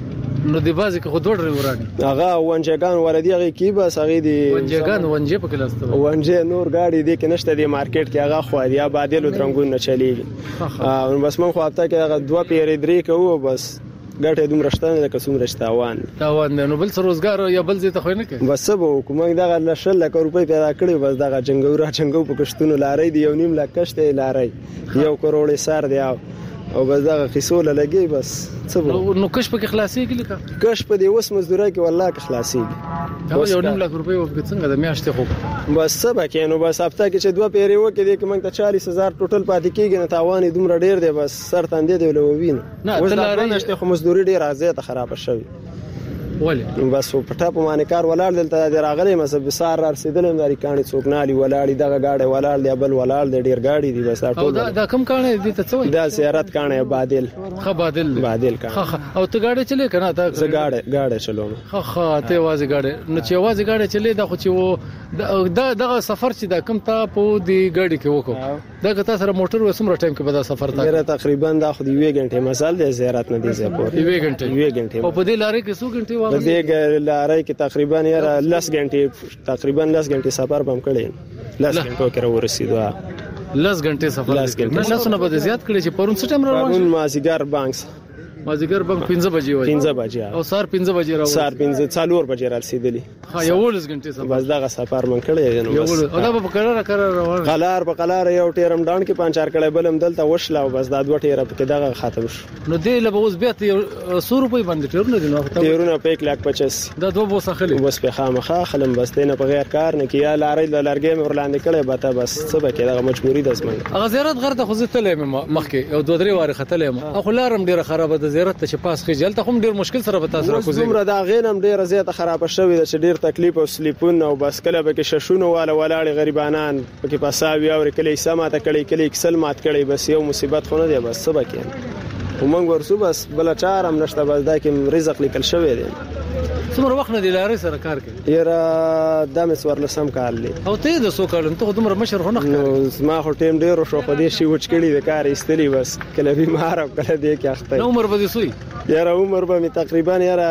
نو دی بازي کې خود ډرایورانی هغه ونجګان ولدي هغه کی بس هغه دی ونجګان ونجې په کلاسته ونجې نور گاډي دی کې نشته دی مارکیټ کې هغه خو دی بادل ترنګون نه چلیږي ا بس من خو هفته کې هغه دوه پیری درې کوو بس ګټه دوم رښتانه لکه څومره رښتاوان تاوان نو بل څه روزګار یا بل ځای ته خو نه کوي بس به حکومت دغه لشل لک روپۍ پیدا کړی بس دغه جنگورا جنگو په کشتونو لارې دی یو نیم لک کشته لارې یو کروڑ سر دی او بس دغه قصوله لګي بس څه نو نو کش په خلاصي کې لکه کش په دی وس مزدوري کې والله کې خلاصي دا یو نیم لک روپۍ وګ څنګه د میاشتې خو بس سبا کې نو بس هفته کې چې دوه پیری وکړي د کوم ته چالیس هزار ټوټل پاتې کېږي نه تاوان دومره ډیر دی بس سر تاندې دی ولووین اوس دا نشته خو مزدوري ډیر ازه ته خراب شوی ولی بس په ټاپ باندې کار ولاړ دلته د راغلي مصب سار رسیدلم داري کاني څوک نالي ولاړ دغه گاډي ولاړ دی بل ولاړ دی ډیر گاډي دی بس ټول دا دا کم کانه دي ته څوي دا زیارت کانه بادل خه بادل بادل کانه خه او ته گاډي چلے کنه تا زه گاډي گاډي چلوم خه خه ته وازي گاډي نو چې وازي گاډي چلے دا خو چې و دا دغه سفر چې دا کم تا په دی گاډي کې وکړو دا که تاسو سره موټر وسمره ټایم کې به دا سفر تا ډیره تقریبا دا خو دی یو غنټه مثال دی زیارت نه دی زه پور یو غنټه یو غنټه او په دې لارې کې څو غنټه واغله لارې کې تقریبا یاره لس غنټه تقریبا لس غنټه سفر بم کړی لس غنټو کې ورسېدو لس غنټه سفر لس غنټه نو څه به زیات کړی چې پرون څه ټایم راوړل پرون مازیګر بانکس مازیګر بانک پنځه بجې وای پنځه بجې او سار پنځه بجې راوړل سار پنځه څلور بجې رسیدلی ها یو لس غنټه سفر بس دا سفر من کړی نو بس او دا په قرار قرار روان قلار په قلار یو ټیرم ډاون کې پنځار کړي بلم دلته وشلا بس دا دوه ټیر په دغه ختم شو نو دی له اوس بیا سو روپۍ باندې ټیرونه دي نو ټیرونه په یک لک پچاس دا دوه بوسه خلی بس په خامخا خلم بس دینه په غیر کار نه کیا لارې لارګې مې ورلاندې کړي بته بس څه به کې دغه مجبوری د اسمن هغه زیارت غرته خو زه تلې مخکې او دوه درې واره ختلې خو لارم ډیره خرابه د زیارت ته پاس خجل ته هم ډیر مشکل سره به تاسو راکوزي زمره دا غینم ډیره زیاته خراب شوې د ډیر تکلیف او سلیپون او بس کله به کې ششونه والا ولاړ غریبانان پکې پاساوي او کله سماته کړي کله کسل مات کړي بس یو مصیبت خو نه دی بس سبا کې ومنګ ورسو بس بل چارم نشته بس دا کې رزق لیکل شوی دی څومره وخت نه دی لارې سره کار کوي یاره د مسور لسم کال دی او ته د سو کال ته دومره مشر خو نه نو ما هو ټیم ډیر شو په دې شی وچ کړي د کار استلی بس کله بیمار او کله دې کې اخته نو عمر به سوی یاره عمر به می تقریبا یاره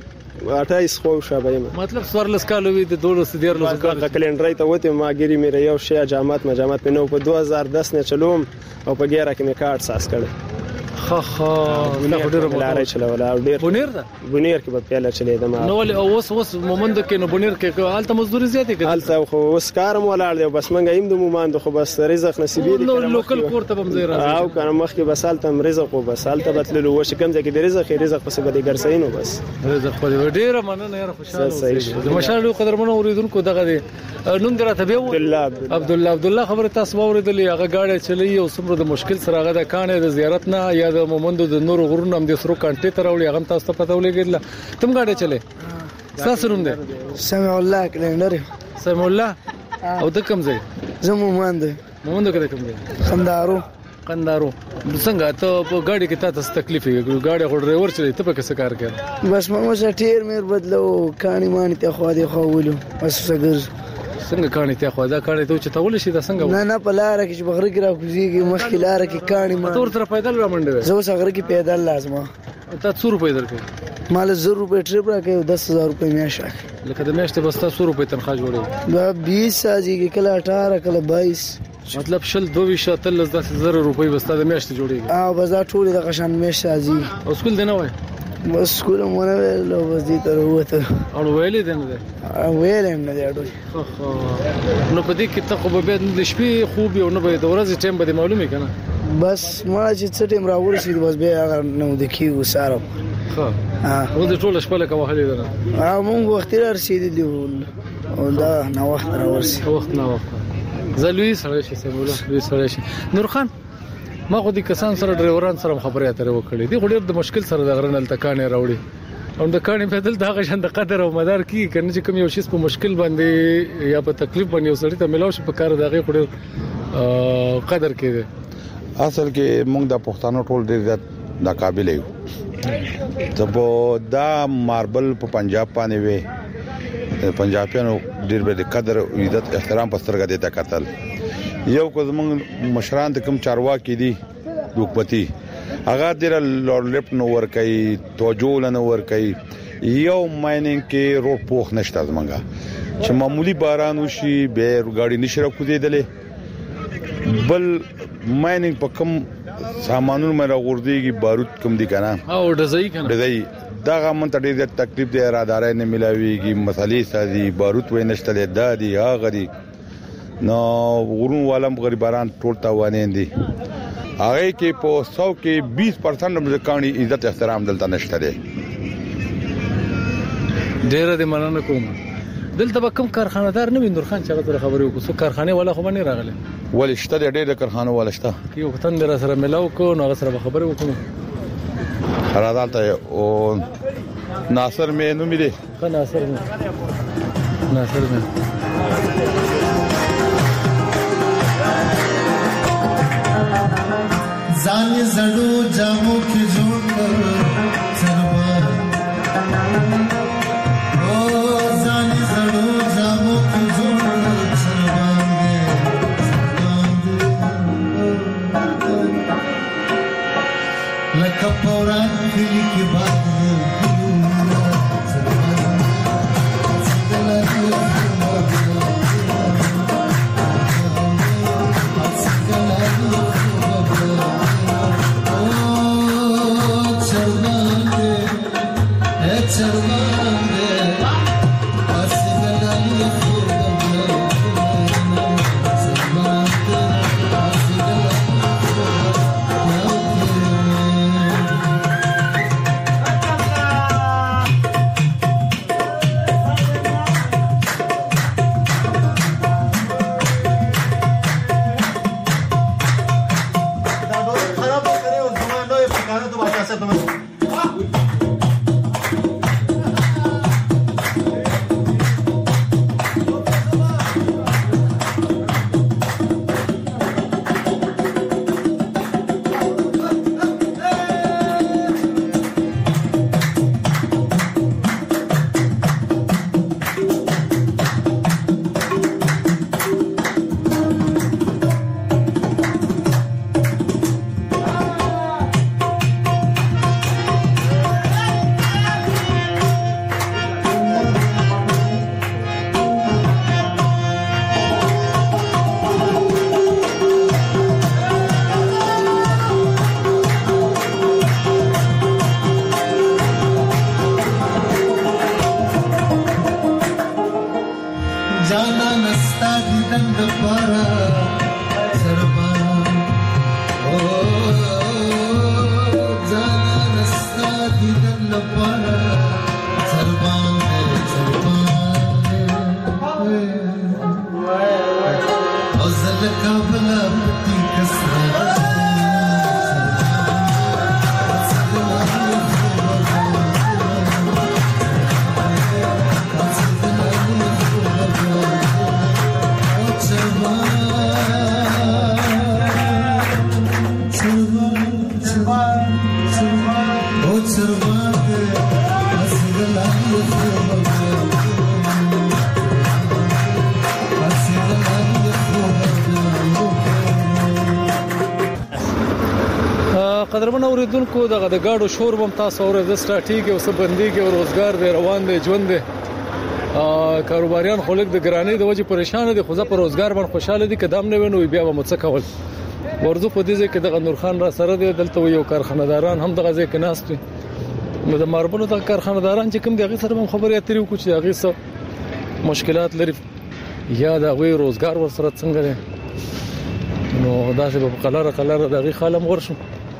اٹھائیس خو شابه مطلب سوارلس کال وی د دولس دیر لس کال کلندرای ته وته ما ګری مې یو شی جامات مجامات په نو په دوه هزار دس نه چلوم او په ګیره کې مې کارت ساس کړ خا خا نه ډیره لارې چلولا او ډیر بونیر ده بونیر کې په پیاله چلې ده ما نو ول اوس اوس مومند کې نو بونیر کې حالت مزدوري زیاتې کوي حالت خو اوس کارم ولاړ دی بس منګه ایم د مومند خو بس رزق نصیبې دي نو لوکل کور ته بم زیرا او کنه مخ کې بس حالت رزق او بس حالت بتللو وش کم ځکه د رزق رزق پس به ګرځینو بس رزق په ډیره مننه یاره خوشاله د مشال قدرمنو اوریدونکو دغه دی نوم دراته به عبد الله عبد الله عبد الله خبره تاسو اوریدلې هغه گاډي چلی او سمره د مشکل سره هغه د کانې د زیارت نه یا د مومند د نور غرونو هم د سرو کانټې ته راوړي هغه تاسو ته پته ولګیدل تم گاډي چلی تاسو نوم دی سمع الله کلندر سمع الله او د کوم ځای زمو مومند مومند کې کوم ځای خندارو خندارو څنګه ته په گاډي کې تاسو تکلیف یې گاډي خو ډرایور چلی ته په څه کار کوي بس موږ سره ټیر مېر بدلو کانی مان ته خو دې خو ولو بس څنګه څنګه کانی ته خو دا کانی ته چې تول شي دا څنګه نه نه په لار کې چې بغره کې راکوزيږي مخکې لار کې کانی مان تور تر پیدل را منډه زه څنګه کې پیدل لازمه ته څو روپۍ درکې مال زر روپۍ ټریپ راکې دس هزار روپۍ میاشت لکه د میاشتې بس تاسو روپۍ تنخواه جوړوي دا بیس راځي کله اٹھارہ کله بائیس مطلب شل دوه شتل دس هزار روپۍ بس د میاشتې جوړيږي او بازار ټول د قشان میاشت راځي او سکول دی نه وای بس سکول مونږ ویلو بس دې تر وته او ویلې دی نه ویلې نه دی اډو نو په دې کې ته خو به د شپې خوب یو نه به د ورځې ټیم به معلومه کنه بس ما چې څه ټیم راورسید بس به هغه نو د کیو سارو ها او د ټول شپه لکه وهلې ده ها مونږ وخت را رسیدلی او دا نو وخت راورسي وخت نو وخت زلوی سره شي سموله لوی سره شي نور خان ما خو دي کسان سره ډرایوران سره خبرې اترې وکړې دي غوډیر د مشکل سره د غرنل تکانې راوړي او د کانې په دل دغه شند قدر او مدار کی کنه چې کوم یو شی په مشکل باندې یا په تکلیف باندې وسړی ته ملاو شي په کار دغه غوډیر قدر کړي اصل کې موږ د پښتنو ټول ډیر د قابل یو ته دا ماربل په پنجاب باندې وي پنجابیانو ډیر به قدر او عزت احترام په سترګه دي تا قتل یو کو زمونږ مشران ته کوم چارواکي دي حکومتي هغه ډیر لورلپ نو ور کوي توجول نو ور کوي یو مایننګ کې روډ پوخ نشته زمونږه چې معمولی باران وشي به ګاډي نشره کوزیدلې بل مایننګ په کم سامانونو مې راغورديږي بارود کم دي کنه او دزای کنه دزای دا غمن ته ډېر تکلیف دی رادارې نه ملاويږي مسالې سازي بارود وې نشته د دادي هغه دي نو ورون والم غریباران ټول تاوانین دي هغه کې په سو کې بیس پرسنټ د کاني عزت احترام دلته نشته دی ډېر دې مننه کوم دلته به کوم کارخانه‌دار نه وینور خان چې هغه خبرې وکړو څو کارخانه ولا خو باندې راغله ولشته ډېر د کارخانه ولشته یو وختن در سره ملاو کو نو هغه سره خبرې وکړو راځه او ناصر مې نو مې دي ناصر مې ناصر مې ځان زړو جامو کې جوړ کړ سربا او ځان زړو جامو کې جوړ کړ سربا لکه پوران کلی کې باد قدرمن اوریدونکو دغه د گاډو شور بم تاسو اورئ د سټاټیګ او سبندېګ او روزګار دی روان دی ژوند دی کاروباریان خلک د ګرانۍ د وجې پریشان دي خو ځکه په روزګار باندې خوشاله دي کدام نه وینو بیا به مڅ کول ورزو په دې ځای کې د نور خان را سره دی دلته یو کارخانه‌داران هم دغه ځای کې ناست دي نو د ماربونو د کارخانه‌داران چې کوم دغه سره هم خبرې اترې وکړي چې هغه څه مشکلات لري یا د غوي روزګار ورسره څنګه دی نو دا چې په قلاره قلاره دغه خالم ورشو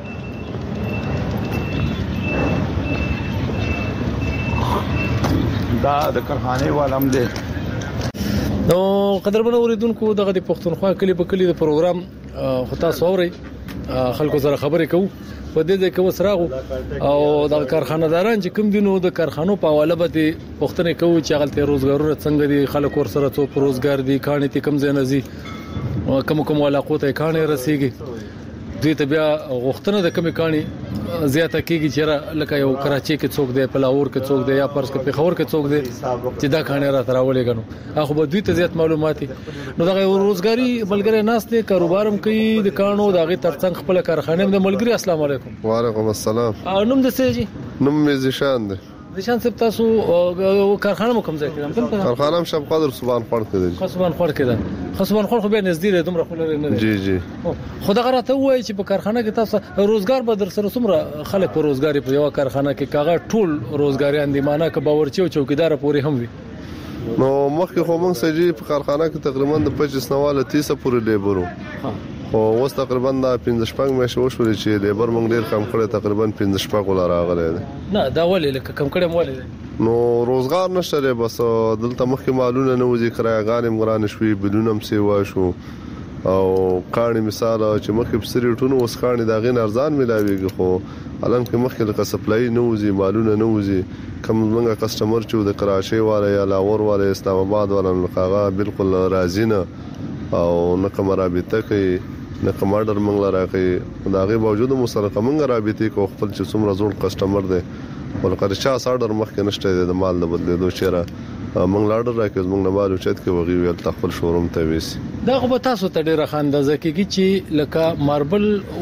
دا د کارخانه والم دی نو قدرمن اوریدونکو دغه د پښتونخوا کلی په کلی د پروګرام خطا سوري خلکو سره خبرې کوو په دې ځای کې وسراغو او د کارخانه‌داران چې کوم دینو د کارخانو په حواله به پښتنه کوو چې غلطه روزګارونه څنګه دي خلک ور سره څو روزګار دي کانې ته کم ځای نزي کوم کوم علاقو ته کانې رسیږي دوی ته بیا غوښتنه د کمی کانی زیاته کیږي چې لکه یو کراچي کې څوک دی په لاهور کې څوک دی یا پرس کې پیښور کې څوک دی چې دا کانی را تراولې غنو هغه به دوی ته زیات معلوماتي نو دا روزګاری ملګری ناس ته کاروبارم کوي د کانو دغه ترڅنګ خپل کارخانه د ملګری السلام علیکم وعلیکم السلام نوم د سېجی نوم مې زیشان دی نشان سپ تاسو کارخانه مو کوم ځای کې دلته کارخانه شب قدر سبحان خور کې دی خصبان خور کې ده خصبان خور خو به نږدې دومره خو لري نه جی جی خدای غره ته وایي چې په کارخانه کې تاسو روزګار به در سره څومره خلک په روزګاری په یو کارخانه کې کاغه ټول روزګاریان دي معنی ک باورچی او چوکیدار پورې هم وي نو مخکې خو موږ سجی په کارخانه کې تقریبا د پچیس نواله تیس پورې لیبرو خو اوس تقریبا د پنځه شپږ مې شو شو چې لیبر موږ ډیر کم کړی تقریبا پنځه شپږ ولا راغلی دی نه دا ولې لکه کم کړی مولې دی نو روزګار نشته بس دلته مخکې مالونه نه وځي کرایګان هم ګران شوي بدون هم سیوا شو او کانی مثال چې مخکې په سریټونو اوس کانی دا غین ارزان ملاويږي خو الان کې مخکې لکه سپلای نه وځي مالونه نه وځي کوم موږ کسٹمر چې د کراچي والا یا لاهور والا اسلام آباد والا لکه بالکل راضی نه او نه کوم رابطه کوي نه کوم اورډر منګل راکې دا غي باوجود مو سره کوم رابطه کو خپل چې څومره زوړ کسٹمر دی ولکه چا اورډر مخکې نشته د مال د بدلېدو چیرې منګل اورډر راکې موږ نه مالو چت کې وغي ویل خپل شوروم ته وېسي دا خو به تاسو ته ډیره خاندازه کیږي چې لکه ماربل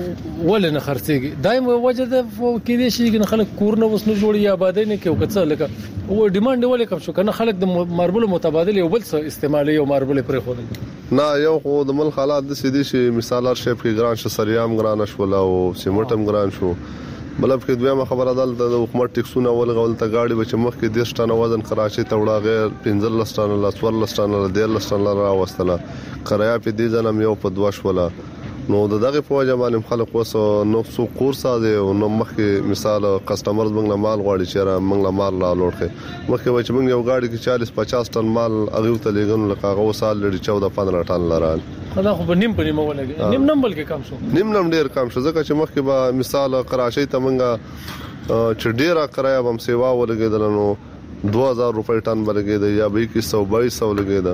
ول نه خرڅيږي دایم وجه د کې دي چې خلک کورونه وسنه جوړي یا آبادی نه کې وکړه لکه او ډیماند ولې کم شو کنه خلک د ماربل متبادل یو بل څه استعمالي او ماربل پرې خو نه یو خو د مل حالات د سیدي شي مثالات شیپ کې ګران شو سریام ګران شو او سیمټم ګران شو بلب کې دویمه خبره ده د حکومت ټیکسونه ول غول ته گاډي بچ مخ کې دیش ټانه وزن کراچي ته وړا غیر پنځل لستانه لاسور لستانه د لستانه را وستله کریا په دې ځنم یو په دوش ولا نو دغه په جمال خلک وسو نو سو کورس ده نو مخ کې مثال کسٹمرز موږ مال غواړي چې موږ مال لا لوړخه مخ کې چې موږ یو گاډي کې چالیس پچاس ټن مال اغه ته لګن لکه غو سال لري چودہ پندرہ ټن لرال دا خو نیم په نیمه ولګي نیم نم بلکې کم شو نیم نم ډیر کم شو ځکه چې مخ کې به مثال کراچي ته موږ چې ډیره کرایه هم سیوا ولګیدل نو دو هزار روپۍ ټن بلګید یا به کې سو بایس سو لګید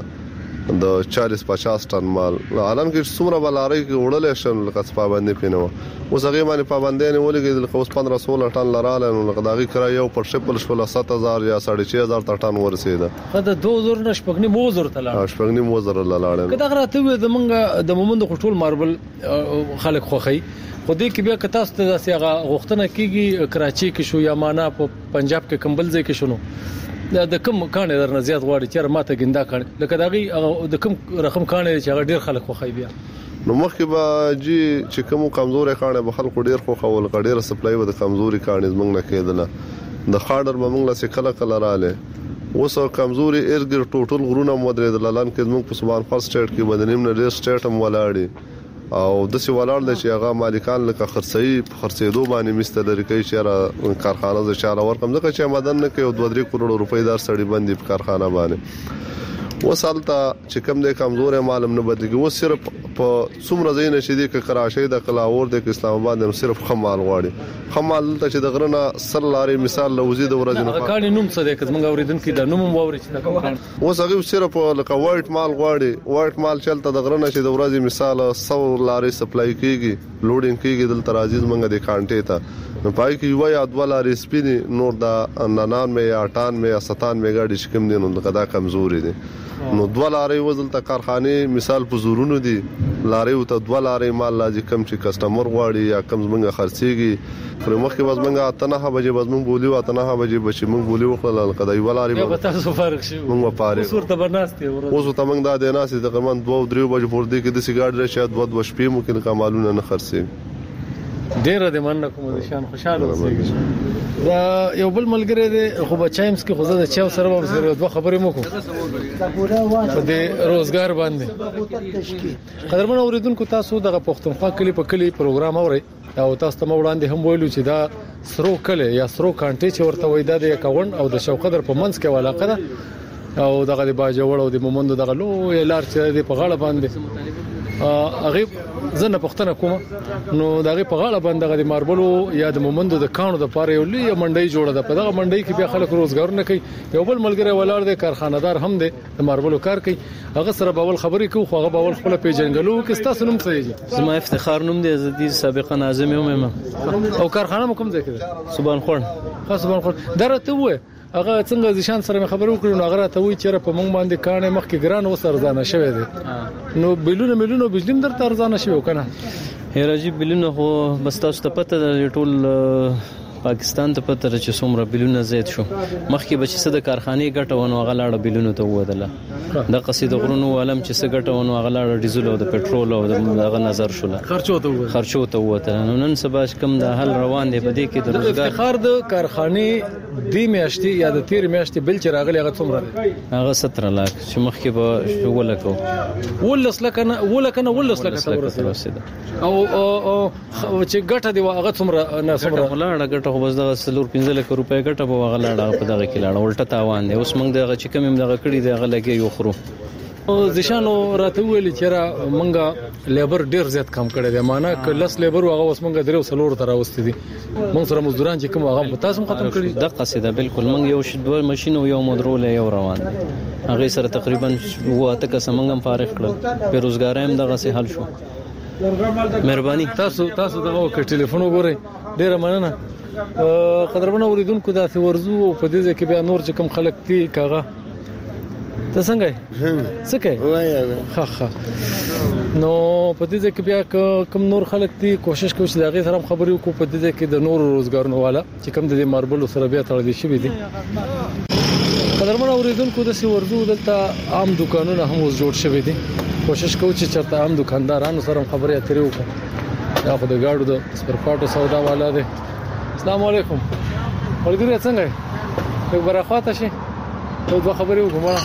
د چالیس پچاس ټن مال الان کې څومره بلاري کې وړل شم لکه پابندي پینو اوس هغه باندې پابندي نه ولګیدل خو پندرہ سولہ ټن لراله نو لکه داغي کرایه پر شپل شول سات هزار یا ساڑھے چھ هزار ټن ورسېده دا دو زر نشپګنی موزر تلا شپګنی موزر لاله کدا غراته د منګه د مومند خټول ماربل خلک خوخی خو دې کې بیا کتا ست د سیغه غوښتنه کیږي کراچي کې شو یا معنا په پنجاب کې کمبل ځای کې شنو د کوم کانه درنه زیات غواړي چې ماته ګندا کړي لکه داغي د کوم رقم کانه چې هغه ډیر خلک خوخی بیا نو مخکې به جی چې کوم کمزوري کانه به خلکو ډیر خو خول ډیر سپلای و د کمزوري کانه زمنګ نه کېدله د خاډر به موږ له سکله کله رااله اوس کمزوري ایرګر ټوټل غرونه مدرې د لاله کې موږ په سبحان خاص سټیټ کې بدنیم نه ډیر سټیټ هم ولاړی او د سی ولاړ د چې هغه مالکان لکه خرڅي خرڅېدو باندې مستلری کوي چې را کارخانه ز چاله ورکم ځکه چې مدن نه کوي دوه درې کروڑ روپۍ دار سړي باندې په کارخانه باندې وسالته چې کم د کمزور معلوم نه بدلږي و صرف په څومره زین شي د کراچي د کلاور د اسلام آباد نه صرف خمال غواړي خمال ته چې د غرنه سلاري مثال لوزي د ورځې نه کاني نوم څه د کزمنګ اوریدونکو د نوم ووري چې د و سغه صرف لکه وایټ مال غواړي وایټ مال چلته د غرنه چې د ورځې مثال سو لاري سپلای کیږي لوډینګ کیږي د ترازیز منګه د کانټې ته نو پای کې یو یا دواله ریسپینی نور دا ننان مې یا اٹان مې یا ستان مې گاډي شکم دي نو دا کمزوري دي نو دولاري وزل ته کارخانه مثال په زورونو دي لاري او ته دولاري مال لازم کم چې کسٹمر غواړي یا کم زمنګ خرڅيږي پر مخکې وزمنګ اتنه بجې وزمنګ بولی او اتنه بجې بچي مونږ بولی وکړل قدای ولاري به تاسو فرق شي مونږ پاره صورت بناستي اوس ته مونږ د ناسي تقریبا دوه درې بجې پور دي کې د سیګاډ راشي دوه دوه شپې ممکن کمالونه نه خرڅي ډیر د من کوم د شان خوشاله اوسئ دا یو بل ملګری دی خو بچایمس کې خو زه د چاو سره به سره دوه خبرې مو کوم په دې روزګار باندې قدرمن اوریدونکو تاسو دغه پښتونخوا کلی په کلی پروګرام اورئ او تاسو ته وړاندې هم ویلو چې دا سرو کلی یا سرو کانټي چې ورته وای دا د کاون او د شوقدر په منځ کې علاقه ده او دغه د باجوړ او د مومند دغه لو لار چې د په غاړه باندې هغه زنه پښتنه کوم نو دغه په غاړه باندې د ماربلو یا د مومندو د کانو د پاره یو لوی منډي جوړه ده. په دغه منډي کې بیا خلک روزګارونه کوي. یو بل ملګری ولاړ دی کارخانه‌دار هم دی د ماربلو کار کوي. هغه سره باول خبرې کوي خو هغه باول خپل پیژنګلو کې تاسو نوم څه دی؟ زما افتخار نوم دی عزت سابقا ناظم یم او کارخانه کوم ځای کې ده؟ سبحان خور خاص سبحان خور درته وې هغه څنګه ځشان سره خبرو کړو نو هغه ته وی چیرې په مونږ باندې کانه مخ کې ګران و سرزانه شوی دی نو بلونه ملونه بجلی در ترزانه شوی کنه هراجی بلونه خو بس تاسو ته پته د ټول پاکستان ته پته چې څومره بلونه زیات شو مخکې به چې څه د کارخانې ګټه ونه غلاړه بلونه ته ودله د قصید غرونو علم چې څه ګټه ونه غلاړه ډیزل او د پټرول او دغه نظر شول خرچو ته و خرچو ته وته نو نن سبا کم د حل روان دی په دې کې د روزګار افتخار د کارخانې دی میاشتې یا د تیر میاشتې بل چې راغلی هغه څومره دی هغه ستر لاک چې مخکې به ولکو ولس لکنه ولکنه ولس لکه رسید او او چې ګټه دی هغه څومره نه څومره ولاړه ګټه خو بس دغه سلور پنځه لک روپۍ ګټه په هغه لاړه په دغه کې لاړه الټه تاوان دی اوس موږ دغه چې کوم دغه کړی دی هغه لګي یو خرو ځشانو راته ویل چې را مونږه لیبر ډیر زیات کم کړی دی معنا ک لس لیبر هغه اوس مونږ درو سلور تر اوستې دي مونږ سره مزدوران چې کوم هغه تاسو ختم کړی د قصیده بالکل مونږ یو شډ ماشين او یو مدرول یو روان دي هغه سره تقریبا واته کسه مونږ هم فارغ کړل بیروزګار هم دغه سه حل شو مهرباني تاسو تاسو دغه ک ټلیفون وګورئ ډیره مننه قدرمن اوریدونکو داسې ورزو او په دې کې بیا نور چې کوم خلک دي کاغه ته څنګه څه کوي وای ها ها نو په دې کې بیا کوم نور خلک دي کوشش کوي چې دغه سره خبرې وکړو په دې کې د نور روزګارونو والا چې کوم د ماربل سره بیا تړل شي دي قدرمن اوریدونکو داسې ورزو دلته عام دکانونه هم اوس جوړ شوي دي کوشش کوي چې چرته عام دکاندارانو سره خبرې اترې وکړو دا خو د گاډو د سپر پارټو سودا والا دی. السلام علیکم ولګری څنګه یو برخواته شي ته دوه خبرې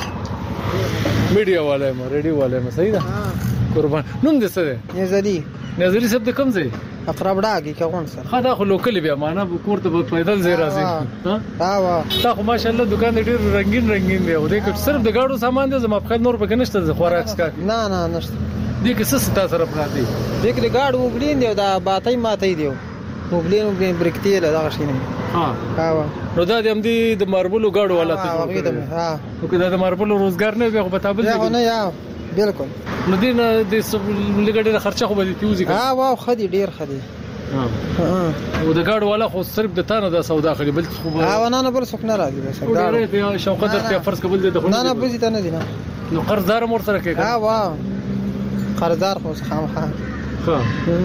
وکړه میډیا والے ما ریډیو والے ما صحیح ده قربان نوم دې څه ده نظری نظری سب د کوم ځای اقربډاګي کوم سره خا دا خو لوکل بیا معنا کور ته پیدل ځای راځي ها ها تا خو ماشاءالله دکان ډیر رنگین رنگین دی او دې کې صرف د گاډو سامان دی زما په نور پکې نشته خوراک سکا نه نه نشته دې کې څه ست سره پراتی دې کې گاډو وګلین دی دا باتای ماتای دی وګلین وګلین برکتیل دا شي نه ها ها نو دا د امدي د ماربلو گاډو والا ته ها او کدا د ماربلو روزګار نه به په تابل دی نه یا بالکل نو دې نه د لګړې خرچه خو به پیوزي ها واو خدي ډیر خدي ها او د گاډو والا خو صرف د تانه د سودا خري بل خو ها نه نه بل څوک نه راځي بس ډېر ته شوقت درته فرض قبول دي نه نه بوزي ته نه دي نو قرضدار مور سره کوي ها واو قرضدار خو خامخا ها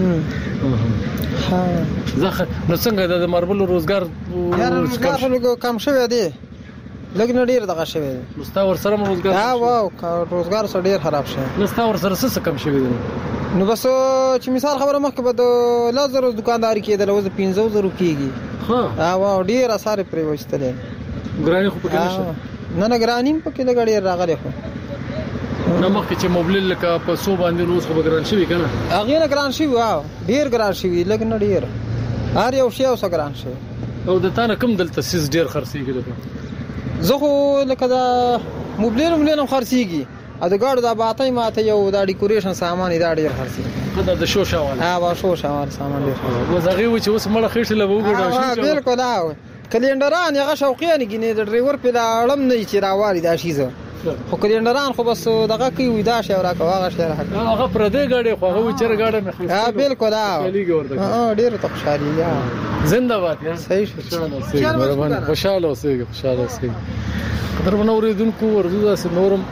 ها زخه نو څنګه د ماربل روزګار روزګار کم شوی دی لګنه ډیر دغه شوی دی مستا ور سره روزګار ها واو روزګار سره ډیر خراب شوی مستا ور سره څه کم شوی دی نو بس چې مثال خبره مخکې به د لازر دکانداري کېدل اوس پنځه زره کېږي ها ها واو ډیر اثر پرې وشتلې ګرانی خو پکې نشه نه نه ګرانی پکې لګ ډیر راغلی خو نو مخکې چې موبایل لکه په سو باندې روز خو ګران شي کنه هغه نه ګران شي واو ډیر ګران شي لګ نه ډیر هر یو شی اوس ګران شي او د تانه کوم دلته سیس ډیر خرڅيږي لکه زه خو لکه دا موبایل موبایل خرڅيږي ا د ګاډو د باتای ماته یو د ډیکوریشن سامان دا ډیر خرڅي کله د شو شاوال ها وا شو شاوال سامان ډیر وزغه و چې اوس مړه خېټه لوګو ها بالکل دا کلندران هغه شوقیان غینې د ډرایور په اړم نه چې راوالي دا شیزه خو کلندران خو بس دغه کوي ودا شي راکو هغه شي راکو هغه پر دې غاډي خو هغه چر غاډه مخ ها بالکل ها ډیر ته خوشالي یا زنده باد یا صحیح شو مهرباني خوشاله اوسئ خوشاله اوسئ قدر منو اوریدونکو ورزو داس نورم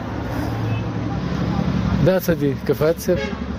دا څه دي کفایت سره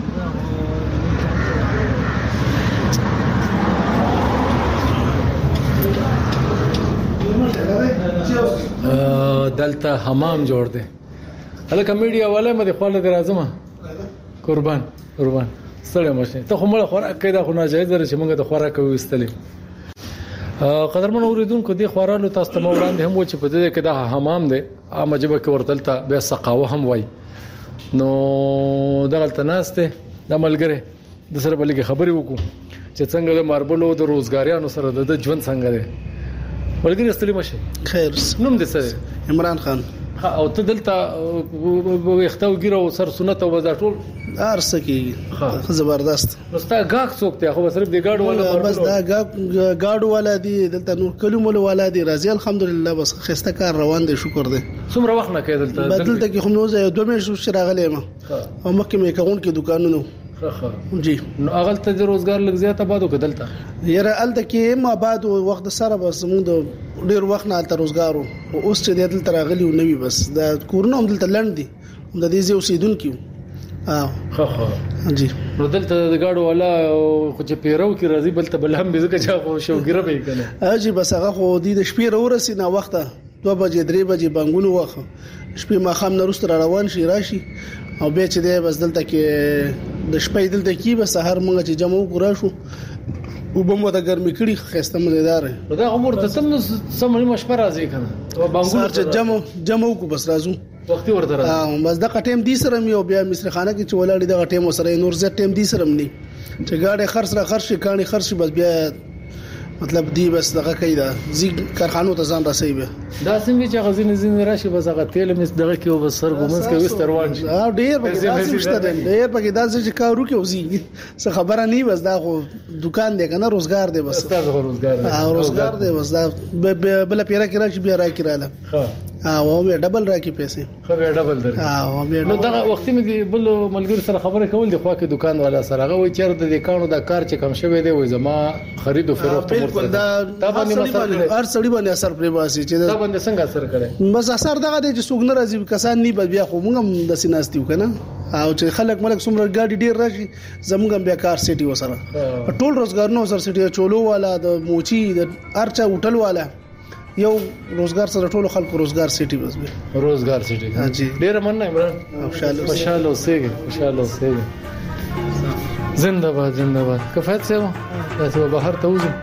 دلته حمام جوړ دی هلکه میډیا والے مده خپل درازمه قربان قربان سره مشه ته کومه خوراک کیدا خو ناجایز در چې موږ د خوراک وستلې قدرمن اوریدونکو دی خورالو تاسو ته وړاندې هم و چې په دې کې دا حمام دی عامه جبه کې ورتلته به سقاوه هم وای نو دغلته ناشته د ملګری د سره بلګي خبرې وکړو چې څنګه د ماربلو د روزګاریانو سره د ژوند څنګه دی ملګری ستړي مشه خیر نوم دې څه عمران خان او ته دلته وختو ګیرو سر سنت او وزا ټول ارسه کیږي زبردست. مستا غاک څوک ته خو صرف د ګاډو والا بس دا ګاډو والا دي دلته نور کلمو والا دي راځي الحمدلله بس خسته کار روان دي شکر دې. څومره وخت نه کېدل ته بدلته کې هم نو زه دوه مې شو راغلی ما او مکه مې کاون کې دکانونو جی نو اغل ته د روزګار لږ زیاته بادو کدلته یره الته کې ما بعد وخت سره بس موږ د ډیر وخت نه الته روزګارو او اوس چې دلته راغلی و نوی بس د کورونو هم دلته لند دي د دې زیو سیدون کیو اه خو خو جی نو دلته د گاډو والا خو چې پیرو کې راځي بل ته بل هم به ځکه چې خو شوګره به کنه اجي بس هغه خو د شپې ورسې نه وخته دوه بجې درې بجې بنګونو وخه شپې ما خام نه روستر روان شي راشي او به چې دی بس دلته کې د شپې دلته کې بس هر مونږ چې جمع وکړو شو او به مو د ګرمي کړي خسته مزیدار دا عمر ته سم سم مشوره راځي کنه بنګونو چې جمع جمع وکړو بس راځو وختي ورته راځي اه بس دا ټیم دي سره مې او بیا مصر خانه کې چې ولاړ دا ټیم سره نور زه ټیم دي سره مې چې گاډي خرڅ را خرڅ کاني خرڅ بس بیا مطلب دی بس دغه کیدا زی کارخانو ته ځان راسي به دا څنګه چې غزين زین راشي بس هغه تیل مس دغه کې او بس سر ګمس کې وست روان شي اه ډیر پکې داسې مشته ډیر پکې داسې چې کارو کې وزي څه خبره نه بس دا خو دکان دی کنه روزګار دی بس تاسو روزګار اه روزګار دی بس دا بل پیرا کې راشي بیا را کې رااله ها اه او به ډبل را کې پیسې خو به ډبل درې اه او به نو دا وخت مې بل ملګری سره خبره کول دی خو کې دکان والا سره هغه وای چیرته د کانو دا کار چې کم شوی دی وای زما خرید او فروخت بالکل دا باندې مسله هر سړي باندې اثر پرې باسي چې دا باندې څنګه اثر کړي بس اثر دغه دی چې څوک نه راځي کسان نه بیا خو موږ هم د سیناستیو کنه او چې خلک ملک څومره ګاډي ډیر راشي زموږ بیا کار سيټي وسره ټول روزګار نو سر سيټي چولو والا د موچي د ارچا هوټل والا یو روزګار سره ټول خلکو روزګار سيټي بس به روزګار سيټي ها جی ډیر مننه عمران خوشاله خوشاله اوسئ خوشاله اوسئ زنده باد زنده باد کفایت سه تاسو بهر ته وځو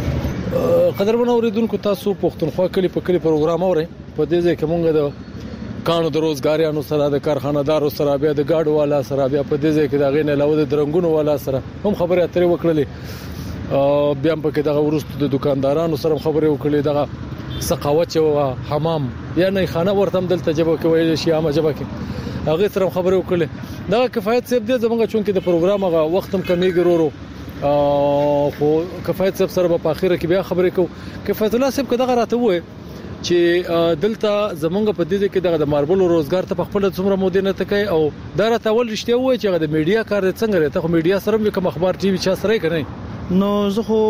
قدرمن اوریدونکو تاسو پښتونخوا کلی په کلی پروګرام اورئ په دې ځای کې مونږ د کانو د روزګاریانو سره د کارخانه‌دارو سره بیا د گاډو والا سره بیا په دې ځای کې د غینې علاوه د درنګونو والا سره هم خبرې اترې وکړلې بیا په کې دغه ورستو د دکاندارانو سره خبرې وکړلې دغه سقاوت او حمام یا نه خانه ورته دلته جبه کې ویل شي عامه جبه کې هغه سره خبرې وکړلې دا کفایت صاحب دې زمونږ چونکې د پروګرام هغه وخت هم کمیږي ورو خو کفایت صاحب سره په اخیره کې بیا خبرې کو کفایت الله صاحب کداغه راته وې چې دلته زمونږ په دې کې دغه د ماربل روزګار ته په خپل څومره مودې نه تکي او دا راته ول رښتیا وای چې د میډیا کار څنګه لري ته خو میډیا سره کوم اخبار ټي وي چا سره کوي نو زه خو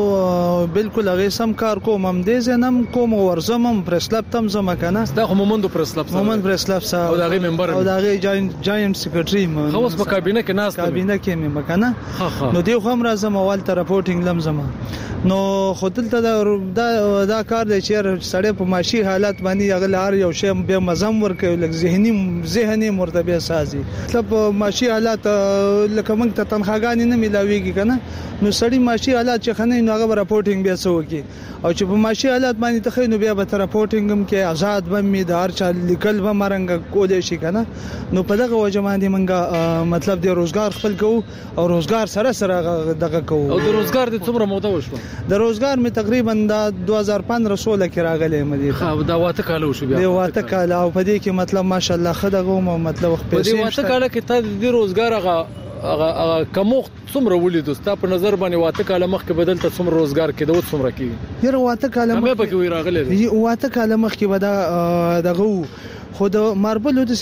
بالکل هغه سم کار کوم هم دې زنم کوم ورزم پریس لاب تم زما کنه دا خو مومند پریس لاب مومند پریس لاب او دغه ممبر او دغه جاینټ سیکریټری خو اوس په کابینه کې ناس کابینه کې مې مکنه نو دی خو هم راځم اول ته راپورټینګ لم زما نو خودلته دا دا کار دی چې سړی په معاشي حالت باندې هغه لار یو شی به مزم ورکوي لکه ذهني ذهني مرتبه سازي مطلب معاشي حالت لکه موږ ته تنخواګانی نه ملاويږي کنه نو سړی معاشي حالات چې خنه نو هغه راپورټینګ بیا سو کی او چې په معاشي حالات باندې ته خینو بیا به راپورټینګ هم کې آزاد بمې د هر چا لیکل به مرنګ کولې شي کنه نو په دغه وجه باندې موږ مطلب د روزګار خپل کو او روزګار سره سره دغه کو او د روزګار د څومره موده وشو د روزګار می تقریبا د دوه هزار پنځه سوله کې راغلی مدي خو دا واته کال وشو بیا دی واته کال او په دې کې مطلب ماشاءالله خدغه مو مطلب خپل په دې واته کال کې ته د روزګار هغه هغه کوم څومره ولیدو ستا په نظر باندې واته کال مخکې بدلته څومره روزګار کې دوه څومره کې یره واته کال مخکې به کې راغلی واته کال مخکې ودا دغه خو د ماربل د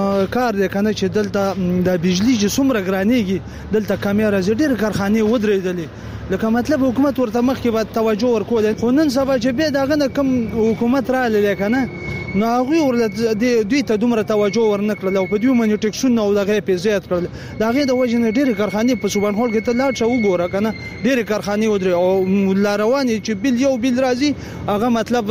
کار د کنه چې دلته د بجلی چې څومره ګرانېږي دلته کامیرا زړه کارخانه ودرېدلې لکه مطلب حکومت ورته مخکې به توجه ورکول خو نن سبا چې به داغه کوم حکومت را لې کنه نو هغه ورته دوی ته دومره توجه ورنکړل او په دوی باندې ټیکسونه او دغه په زیات کړل دغه د وجه نه ډېر کارخانه په سبحان هول کې ته لاړ شو وګوره کنه ډېر کارخانه ودرې او لاروانی چې بل یو بل راځي هغه مطلب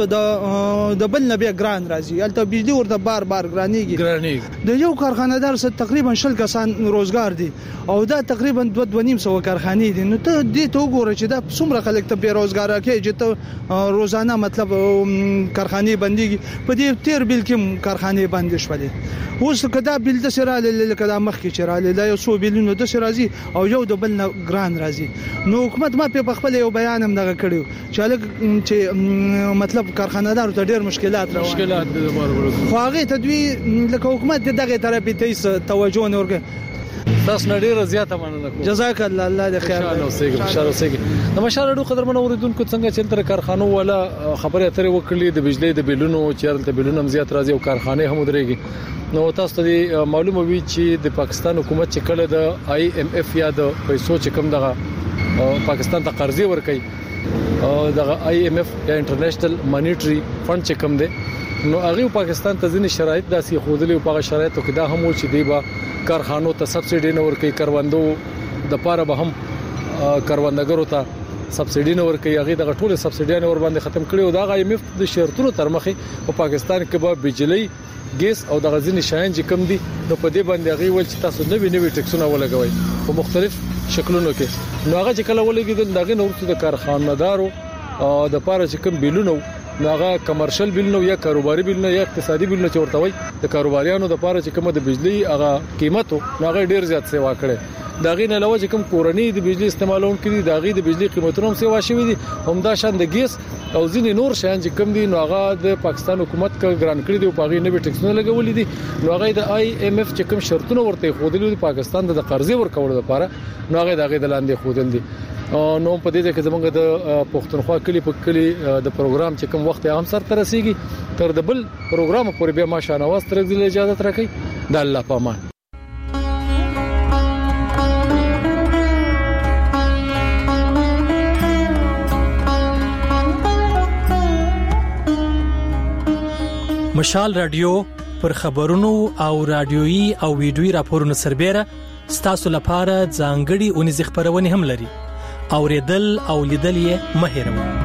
د د بل نه بیا ګران راځي البته بجلی ورته بار بار ګرانېږي ګرانېږي د یو کارخانه دار څخه تقریبا شل کسان روزګار دي او دا تقریبا دوه دوه نیم سو کارخانه دي نو ته دې ته وګوره چې دا څومره خلک ته بیروزګار کې چې ته روزانه مطلب کارخانه بنديږي په دې تیر بل کې کارخانه بند شولې اوس کدا بل د سره لکه دا مخ کې چراله دا یو سو بلونو د سره راځي او یو د بل ګران راځي نو حکومت ما په خپل یو بیان هم دغه کړیو چې چې مطلب کارخانه‌دار ته ډېر مشکلات راوړي مشکلات د ماربل خو هغه تدوی لکه حکومت دغه طرف ته توجه نه ورکړي تاسو نړۍ زیاته مننه کوم جزاک الله الله دې خیر الله اوسېږي خوشاله اوسېږي د مشال ډو قدر من اوریدونکو څنګه چې تر کارخانو ولا خبره اترې وکړلې د بجلی د بیلونو چیرته بیلونو هم زیات راځي او کارخانه هم درېږي نو تاسو ته معلومه وي چې د پاکستان حکومت چې کله د آی ایم اف یا د پیسو چې کوم دغه پاکستان ته قرضې ورکړي او دغه آی ایم اف یا انټرنیشنل مانیټری فند چې کوم دی نو هغه پاکستان ته ځینې شرایط داسې خودلې او په شرایطو کې دا هم و چې دی با کارخانو ته سبسيډي نه ورکړي کروندو د پاره به هم کروندګرو ته سبسيډي نه ورکړي هغه د ټوله سبسيډي نه ور باندې ختم کړي او دا آی ایم اف د شرطونو تر مخه په پاکستان کې به بجلی ګیس او د غزنی شاین چې کم دي نو په دې باندې هغه ول چې تاسو نوې نوې ټیکسونه ولګوي په مختلف شکلونو کې نو هغه چې کله ولګي دغه نورته د کارخانه‌دارو د پاره چې کم بیلونو نو هغه کمرشل بیل نو یا کاروباري بیل نو یا اقتصادي بیل نو چورته وي د کاروباریانو د پاره چې کومه د بجلی هغه قیمت نو هغه ډیر زیات سیوا کړي داغې نه علاوه چې کوم کورنۍ د بجلی استعمالون کړي داغې د بجلی قیمتونو هم سیوا شوي دي همدا شان د ګیس او ځینې نور شیان چې کوم دي نو هغه د پاکستان حکومت کا ګران کړی دی او پاغي نه به ټیکسونه لګولې دي نو هغه د آی ایم اف چې کوم شرطونه ورته خودلې دي پاکستان د قرضې ورکول لپاره نو هغه داغې د لاندې خودل دي نو په دې کې زمونږ د پښتونخوا کلی په کلی د پروګرام چې کوم وخت هم سر ترسيږي تر د بل پروګرام پورې به ماشا نواز تر دې اجازه راکړي د الله پامان مشال رادیو پر خبرونو او رادیويي او ویډیويي راپورونو سربېره ستاسو لپاره ځانګړي اونیز خبرونه هم لري اوریدل او لیدل یې مهیروي